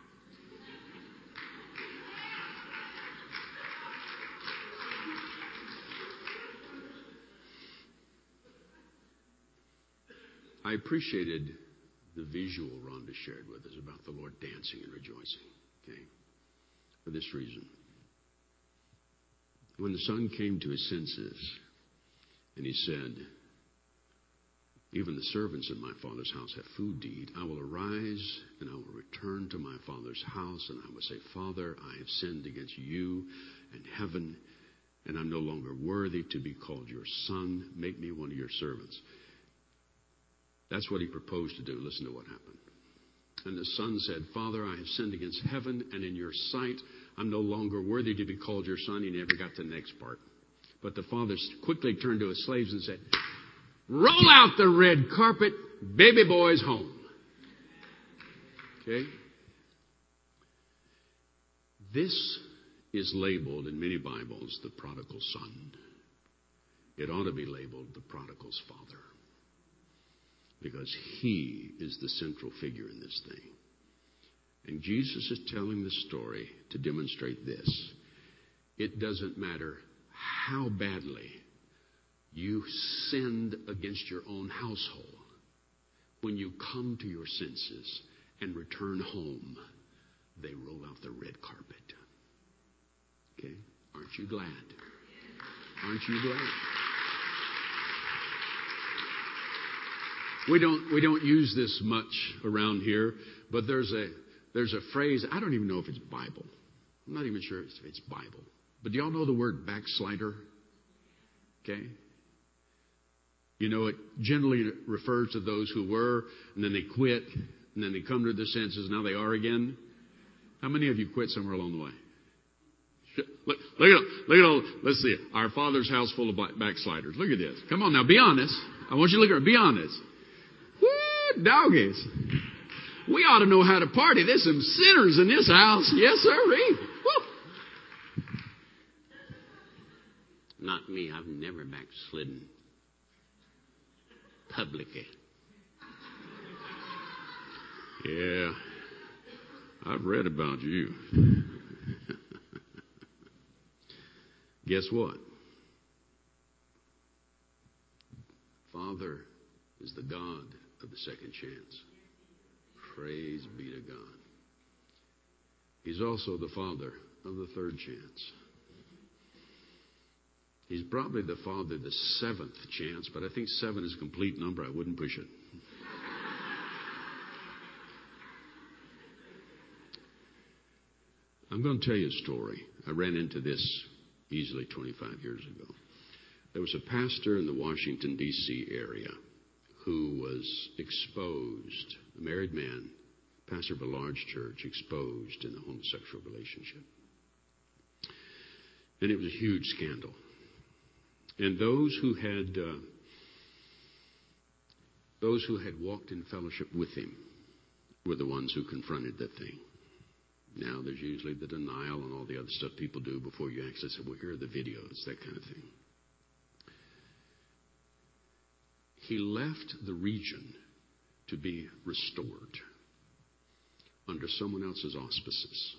I appreciated the visual Rhonda shared with us about the Lord dancing and rejoicing. Okay? For this reason. When the son came to his senses and he said, even the servants in my father's house have food to eat, I will arise and I will return to my father's house and I will say, Father, I have sinned against you and heaven, and I'm no longer worthy to be called your son. Make me one of your servants. That's what he proposed to do. Listen to what happened. And the son said, Father, I have sinned against heaven and in your sight. I'm no longer worthy to be called your son. He never got to the next part. But the father quickly turned to his slaves and said, roll out the red carpet. Baby boy's home. Okay? This is labeled in many Bibles the prodigal son. It ought to be labeled the prodigal's father. Because he is the central figure in this thing. And Jesus is telling the story to demonstrate this. It doesn't matter how badly you sinned against your own household. When you come to your senses and return home, they roll out the red carpet. Okay? Aren't you glad? Aren't you glad? We don't use this much around here, but there's a phrase, I don't even know if it's Bible. I'm not even sure if it's Bible. But do y'all know the word backslider? Okay? You know, it generally refers to those who were, and then they quit, and then they come to their senses, now they are again. How many of you quit somewhere along the way? Look at all, let's see it. Our Father's house full of backsliders. Look at this. Come on now, be honest. I want you to look at it. Be honest. Woo, doggies. We ought to know how to party. There's some sinners in this house. Yes, sir. Not me. I've never backslidden publicly. Yeah. I've read about you. Guess what? Father is the God of the second chance. Praise be to God. He's also the Father of the third chance. He's probably the Father of the seventh chance, but I think 7 is a complete number. I wouldn't push it. I'm going to tell you a story. I ran into this easily 25 years ago. There was a pastor in the Washington, D.C. area who was exposed, a married man, pastor of a large church, exposed in a homosexual relationship. And it was a huge scandal. And those who had walked in fellowship with him were the ones who confronted the thing. Now, there's usually the denial and all the other stuff people do before you actually say, well, here are the videos, that kind of thing. He left the region to be restored under someone else's auspices.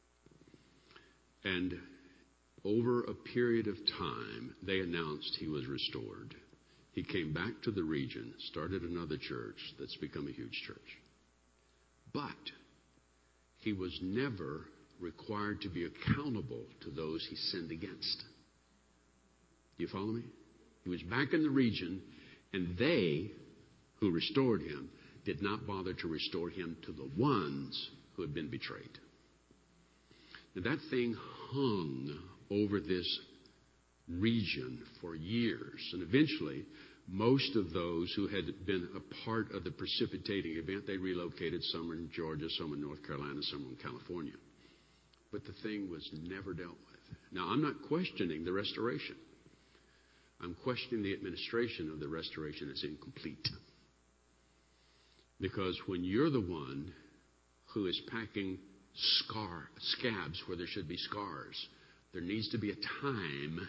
And over a period of time, they announced he was restored. He came back to the region, started another church that's become a huge church. But he was never required to be accountable to those he sinned against. Do you follow me? He was back in the region, and they who restored him did not bother to restore him to the ones who had been betrayed. Now, that thing hung over this region for years, and eventually most of those who had been a part of the precipitating event, they relocated. Some in Georgia, some in North Carolina, some in California. But the thing was never dealt with. Now, I'm not questioning the restoration. I'm questioning the administration of the restoration as incomplete. Because when you're the one who is packing scabs where there should be scars, there needs to be a time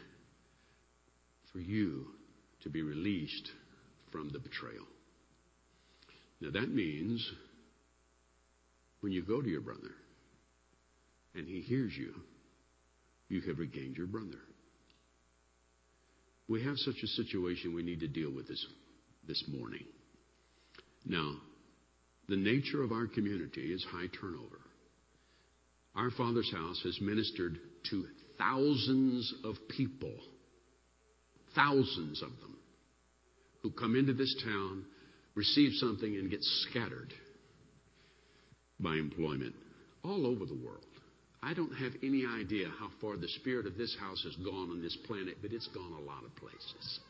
for you to be released from the betrayal. Now that means when you go to your brother and he hears you, you have regained your brother. We have such a situation we need to deal with this morning. Now, the nature of our community is high turnover. Our Father's house has ministered to thousands of people, thousands of them, who come into this town, receive something, and get scattered by employment all over the world. I don't have any idea how far the spirit of this house has gone on this planet, but it's gone a lot of places.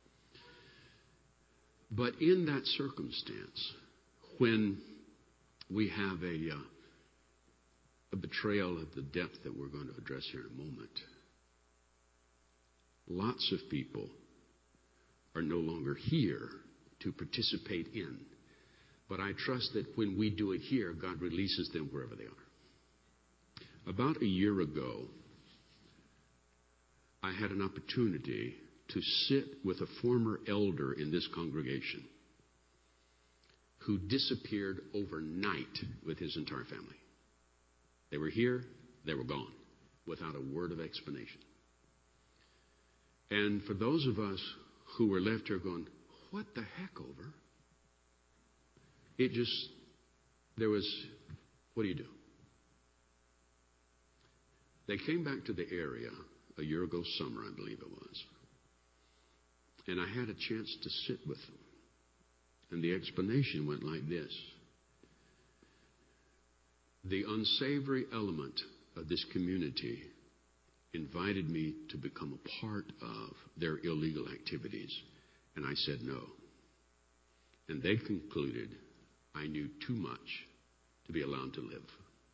But in that circumstance, when we have a betrayal of the depth that we're going to address here in a moment, lots of people are no longer here to participate in. But I trust that when we do it here, God releases them wherever they are. About a year ago, I had an opportunity to sit with a former elder in this congregation who disappeared overnight with his entire family. They were here, they were gone, without a word of explanation. And for those of us who were left here going, what the heck over? There was, what do you do? They came back to the area a year ago summer, I believe it was. And I had a chance to sit with them. And the explanation went like this. The unsavory element of this community invited me to become a part of their illegal activities. And I said no. And they concluded I knew too much to be allowed to live.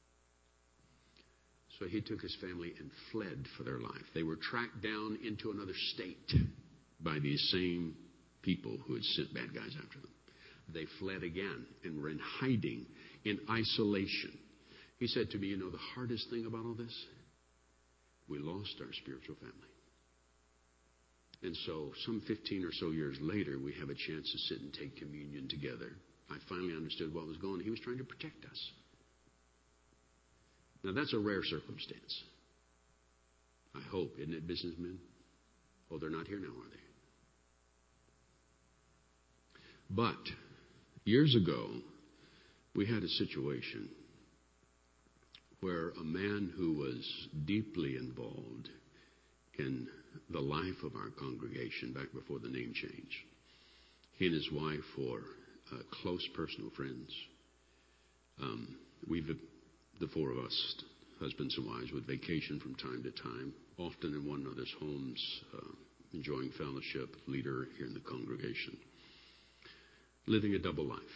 So he took his family and fled for their life. They were tracked down into another state by these same people who had sent bad guys after them. They fled again and were in hiding, in isolation. He said to me, you know, the hardest thing about all this? We lost our spiritual family. And so some 15 or so years later, we have a chance to sit and take communion together. I finally understood what was going on. He was trying to protect us. Now, that's a rare circumstance. I hope, isn't it, businessmen? Oh, they're not here now, are they? But years ago, we had a situation where a man who was deeply involved in the life of our congregation back before the name change, he and his wife were close personal friends. The four of us, husbands and wives, would vacation from time to time, often in one another's homes, enjoying fellowship, leader here in the congregation, living a double life.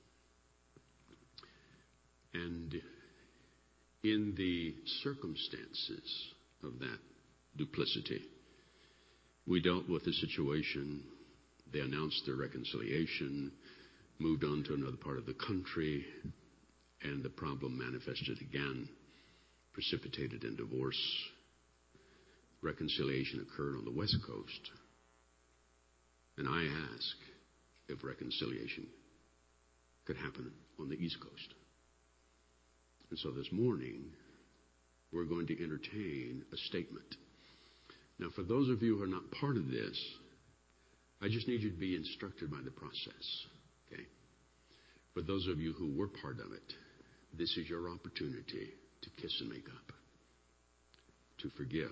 And in the circumstances of that duplicity, we dealt with the situation. They announced their reconciliation, moved on to another part of the country, and the problem manifested again, precipitated in divorce. Reconciliation occurred on the West Coast. And I asked if reconciliation could happen on the East Coast. And so this morning, we're going to entertain a statement. Now, for those of you who are not part of this, I just need you to be instructed by the process, okay? For those of you who were part of it, this is your opportunity to kiss and make up, to forgive.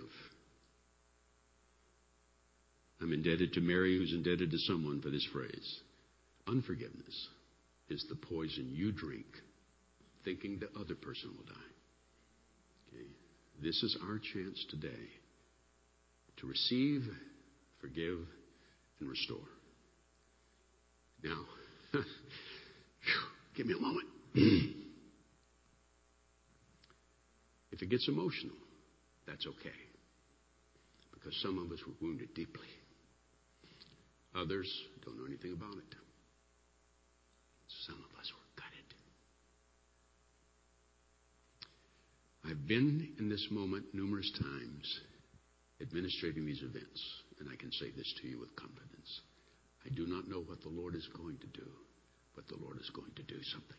I'm indebted to Mary, who's indebted to someone for this phrase. Unforgiveness is the poison you drink, thinking the other person will die. Okay? This is our chance today to receive, forgive, and restore. Now, give me a moment. If it gets emotional, that's okay. Because some of us were wounded deeply. Others don't know anything about it. Some of us were gutted. I've been in this moment numerous times administrating these events, and I can say this to you with confidence. I do not know what the Lord is going to do, but the Lord is going to do something.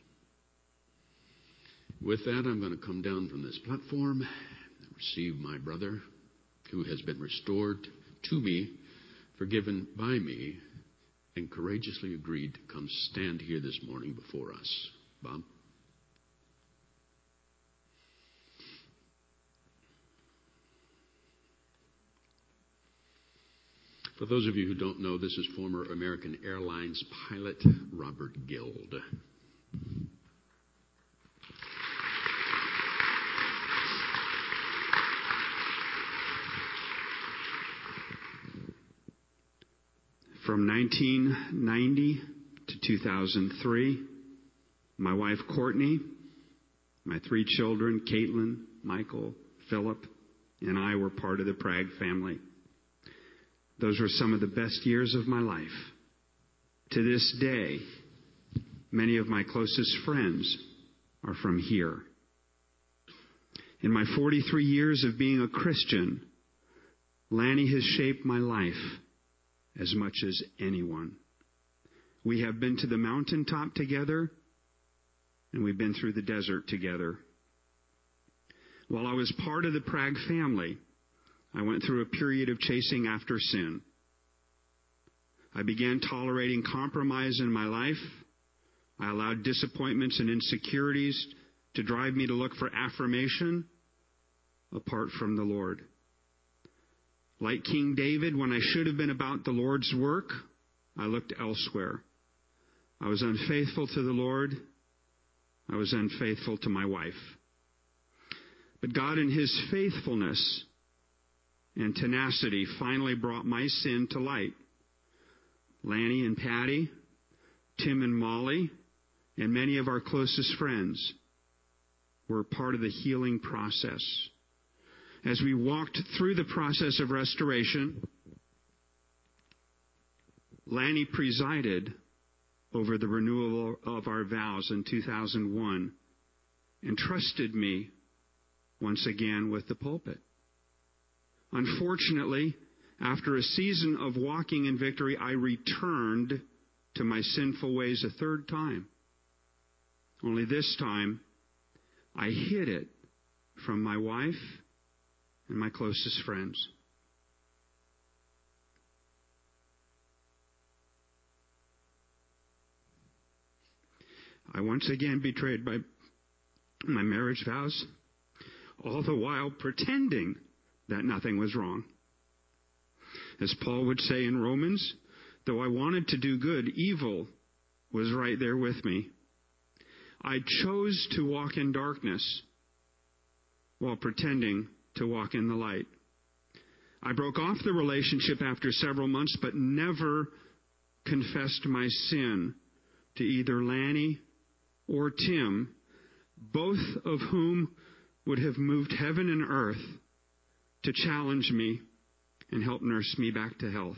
With that, I'm going to come down from this platform and receive my brother who has been restored to me, forgiven by me, and courageously agreed to come stand here this morning before us. Bob? For those of you who don't know, this is former American Airlines pilot Robert Guild. From 1990 to 2003, my wife Courtney, my 3 children, Caitlin, Michael, Philip, and I were part of the Prague family. Those were some of the best years of my life. To this day, many of my closest friends are from here. In my 43 years of being a Christian, Lanny has shaped my life as much as anyone. We have been to the mountaintop together, and we've been through the desert together. While I was part of the Prague family, I went through a period of chasing after sin. I began tolerating compromise in my life. I allowed disappointments and insecurities to drive me to look for affirmation apart from the Lord. Like King David, when I should have been about the Lord's work, I looked elsewhere. I was unfaithful to the Lord. I was unfaithful to my wife. But God, in His faithfulness and tenacity, finally brought my sin to light. Lanny and Patty, Tim and Molly, and many of our closest friends were part of the healing process. As we walked through the process of restoration, Lanny presided over the renewal of our vows in 2001 and trusted me once again with the pulpit. Unfortunately, after a season of walking in victory, I returned to my sinful ways a third time. Only this time, I hid it from my wife and my closest friends. I once again betrayed my marriage vows, all the while pretending that nothing was wrong. As Paul would say in Romans, though I wanted to do good, evil was right there with me. I chose to walk in darkness while pretending to walk in the light. I broke off the relationship after several months, but never confessed my sin to either Lanny or Tim, both of whom would have moved heaven and earth to challenge me and help nurse me back to health.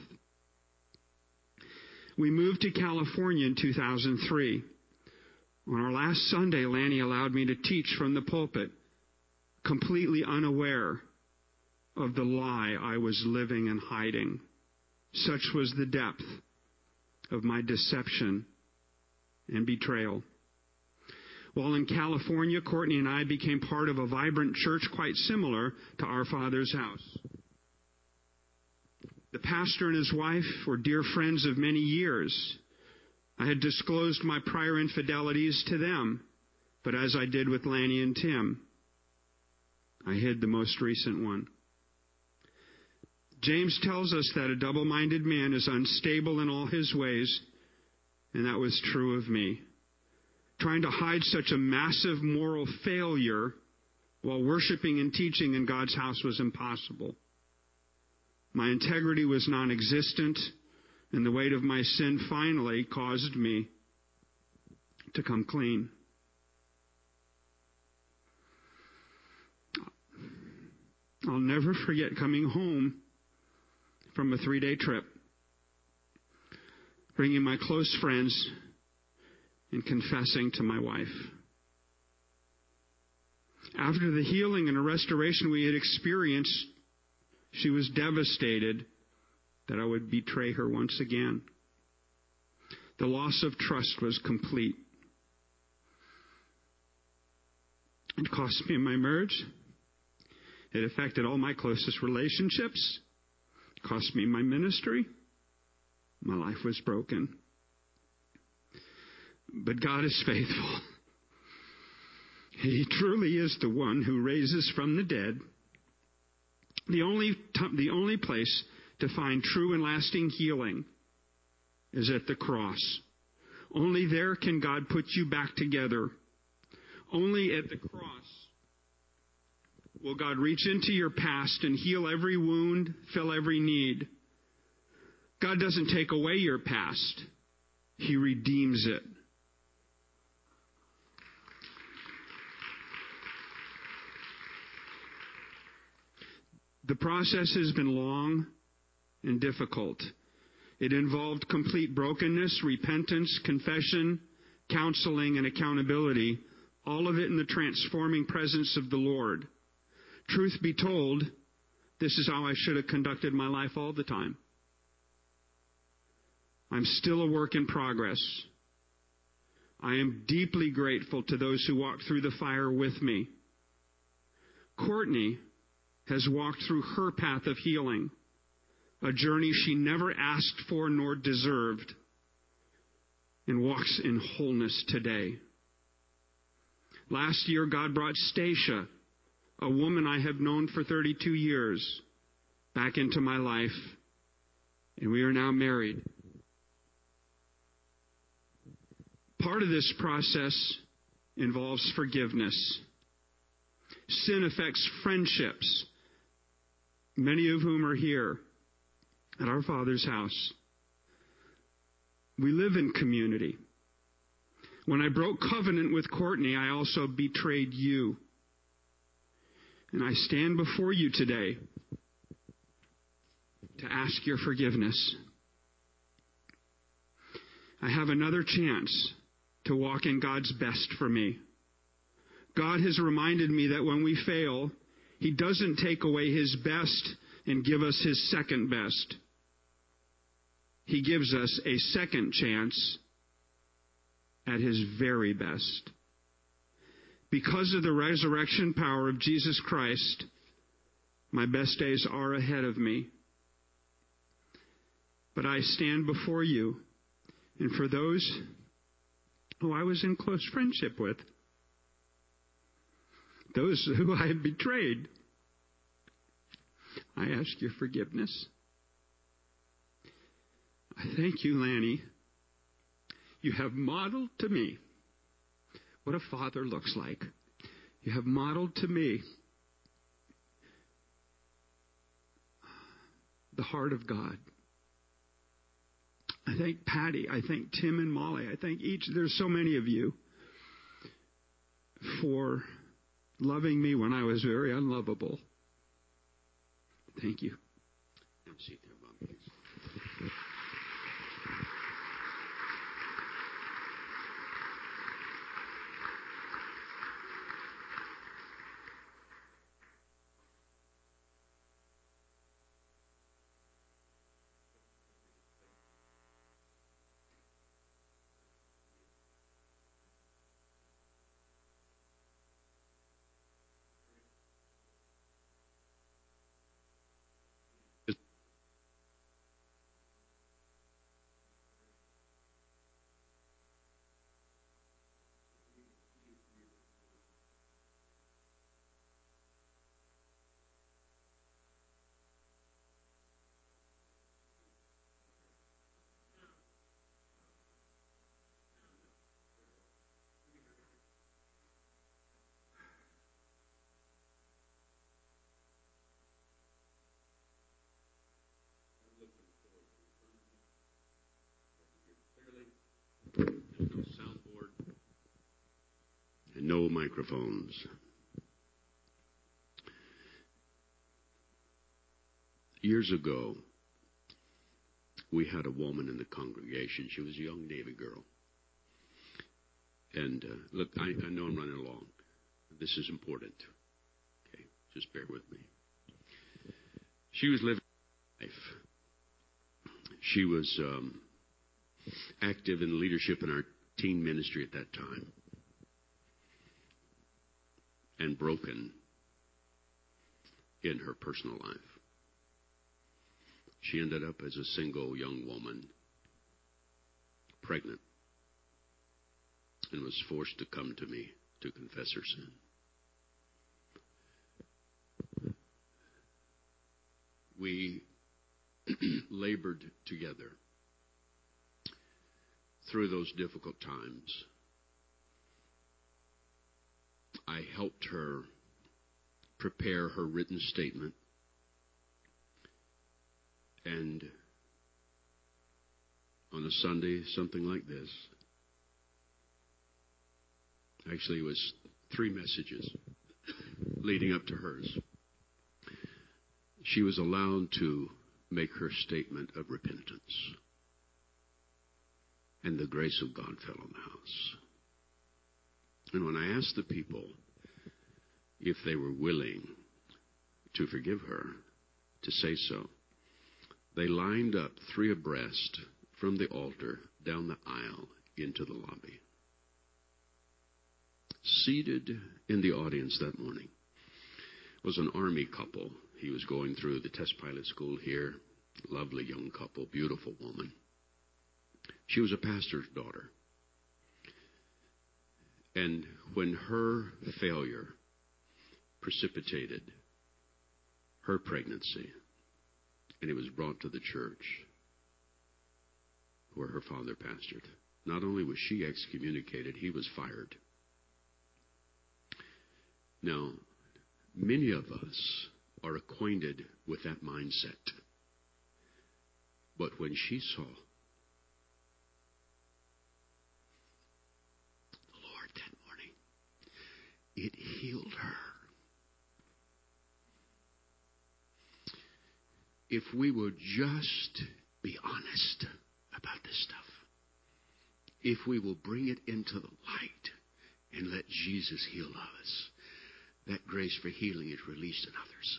We moved to California in 2003. On our last Sunday, Lanny allowed me to teach from the pulpit, completely unaware of the lie I was living and hiding. Such was the depth of my deception and betrayal. While in California, Courtney and I became part of a vibrant church quite similar to Our Father's House. The pastor and his wife were dear friends of many years. I had disclosed my prior infidelities to them, but as I did with Lanny and Tim, I hid the most recent one. James tells us that a double-minded man is unstable in all his ways, and that was true of me. Trying to hide such a massive moral failure while worshiping and teaching in God's house was impossible. My integrity was non-existent, and the weight of my sin finally caused me to come clean. I'll never forget coming home from a 3-day trip, bringing my close friends and confessing to my wife. After the healing and the restoration we had experienced, she was devastated that I would betray her once again. The loss of trust was complete. It cost me my marriage. It affected all my closest relationships. It cost me my ministry. My life was broken. But God is faithful. He truly is the one who raises from the dead. The only place to find true and lasting healing is at the cross. Only there can God put you back together. Only at the cross will God reach into your past and heal every wound, fill every need. God doesn't take away your past. He redeems it. The process has been long and difficult. It involved complete brokenness, repentance, confession, counseling, and accountability, all of it in the transforming presence of the Lord. Truth be told, this is how I should have conducted my life all the time. I'm still a work in progress. I am deeply grateful to those who walked through the fire with me. Courtney has walked through her path of healing, a journey she never asked for nor deserved, and walks in wholeness today. Last year, God brought Stacia, a woman I have known for 32 years, back into my life, and we are now married. Part of this process involves forgiveness. Sin affects friendships, many of whom are here at our Father's house. We live in community. When I broke covenant with Courtney, I also betrayed you. And I stand before you today to ask your forgiveness. I have another chance to walk in God's best for me. God has reminded me that when we fail, He doesn't take away His best and give us His second best. He gives us a second chance at His very best. Because of the resurrection power of Jesus Christ, my best days are ahead of me. But I stand before you, and for those who I was in close friendship with, those who I had betrayed, I ask your forgiveness. I thank you, Lanny. You have modeled to me what a father looks like. You have modeled to me the heart of God. I thank Patty. I thank Tim and Molly. I thank each. There's so many of you for loving me when I was very unlovable. Thank you. Have a seat there, Bob, please. There's no soundboard and no microphones. Years ago, we had a woman in the congregation. She was a young Navy girl. And look, I know I'm running along. This is important. Okay, just bear with me. She was living life. She was active in leadership in our teen ministry at that time, and broken in her personal life. She ended up as a single young woman, pregnant, and was forced to come to me to confess her sin. We labored together through those difficult times. I helped her prepare her written statement, and on a Sunday, something like this, actually it was 3 messages leading up to hers, she was allowed to make her statement of repentance. And the grace of God fell on the house. And when I asked the people if they were willing to forgive her, to say so, they lined up 3 abreast from the altar down the aisle into the lobby. Seated in the audience that morning was an Army couple. He was going through the test pilot school here. Lovely young couple, beautiful woman. She was a pastor's daughter. And when her failure precipitated her pregnancy, and it was brought to the church where her father pastored, not only was she excommunicated, he was fired. Now, many of us are acquainted with that mindset. But when she saw the Lord that morning, it healed her. If we would just be honest about this stuff, if we will bring it into the light and let Jesus heal us, that grace for healing is released in others.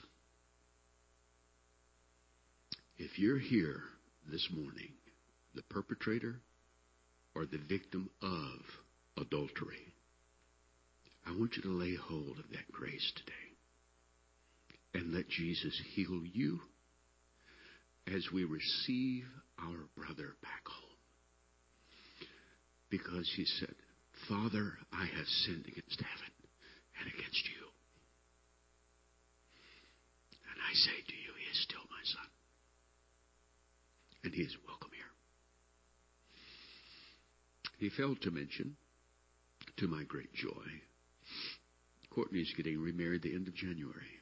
If you're here this morning, the perpetrator or the victim of adultery, I want you to lay hold of that grace today and let Jesus heal you as we receive our brother back home. Because he said, Father, I have sinned against heaven and against you. And I say to you, he is still my son. And he is welcome here. He failed to mention, to my great joy, Courtney's getting remarried the end of January.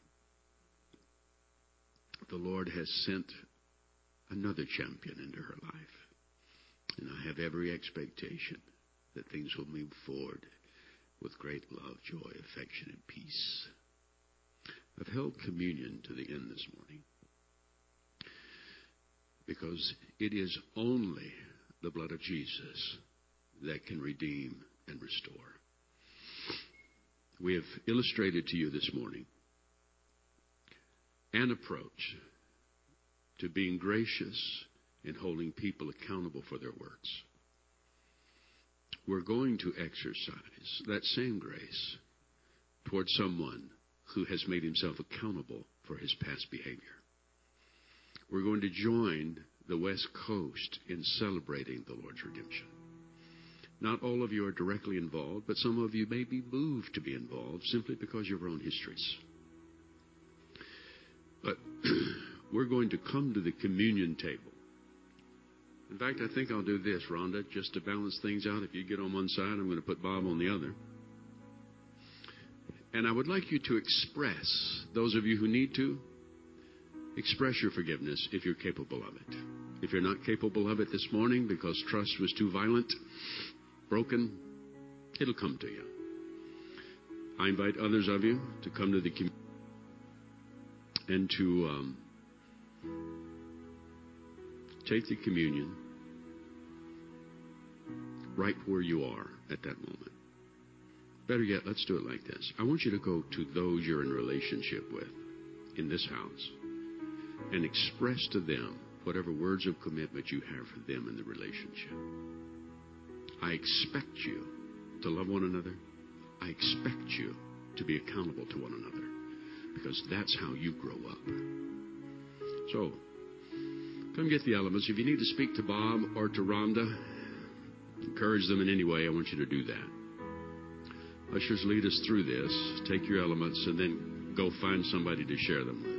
The Lord has sent another champion into her life. And I have every expectation that things will move forward with great love, joy, affection, and peace. I've held communion to the end this morning because it is only the blood of Jesus that can redeem and restore. We have illustrated to you this morning an approach to being gracious in holding people accountable for their words. We're going to exercise that same grace towards someone who has made himself accountable for his past behavior. We're going to join the West Coast in celebrating the Lord's redemption. Not all of you are directly involved, but some of you may be moved to be involved simply because of your own histories. But we're going to come to the communion table. In fact, I think I'll do this, Rhonda, just to balance things out. If you get on one side, I'm going to put Bob on the other. And I would like you to express, those of you who need to, express your forgiveness if you're capable of it. If you're not capable of it this morning because trust was too violent, broken, it'll come to you. I invite others of you to come to the communion and to take the communion right where you are at that moment. Better yet, let's do it like this. I want you to go to those you're in relationship with in this house and express to them whatever words of commitment you have for them in the relationship. I expect you to love one another. I expect you to be accountable to one another, because that's how you grow up. So, come get the elements. If you need to speak to Bob or to Rhonda, encourage them in any way, I want you to do that. Ushers, lead us through this. Take your elements and then go find somebody to share them with.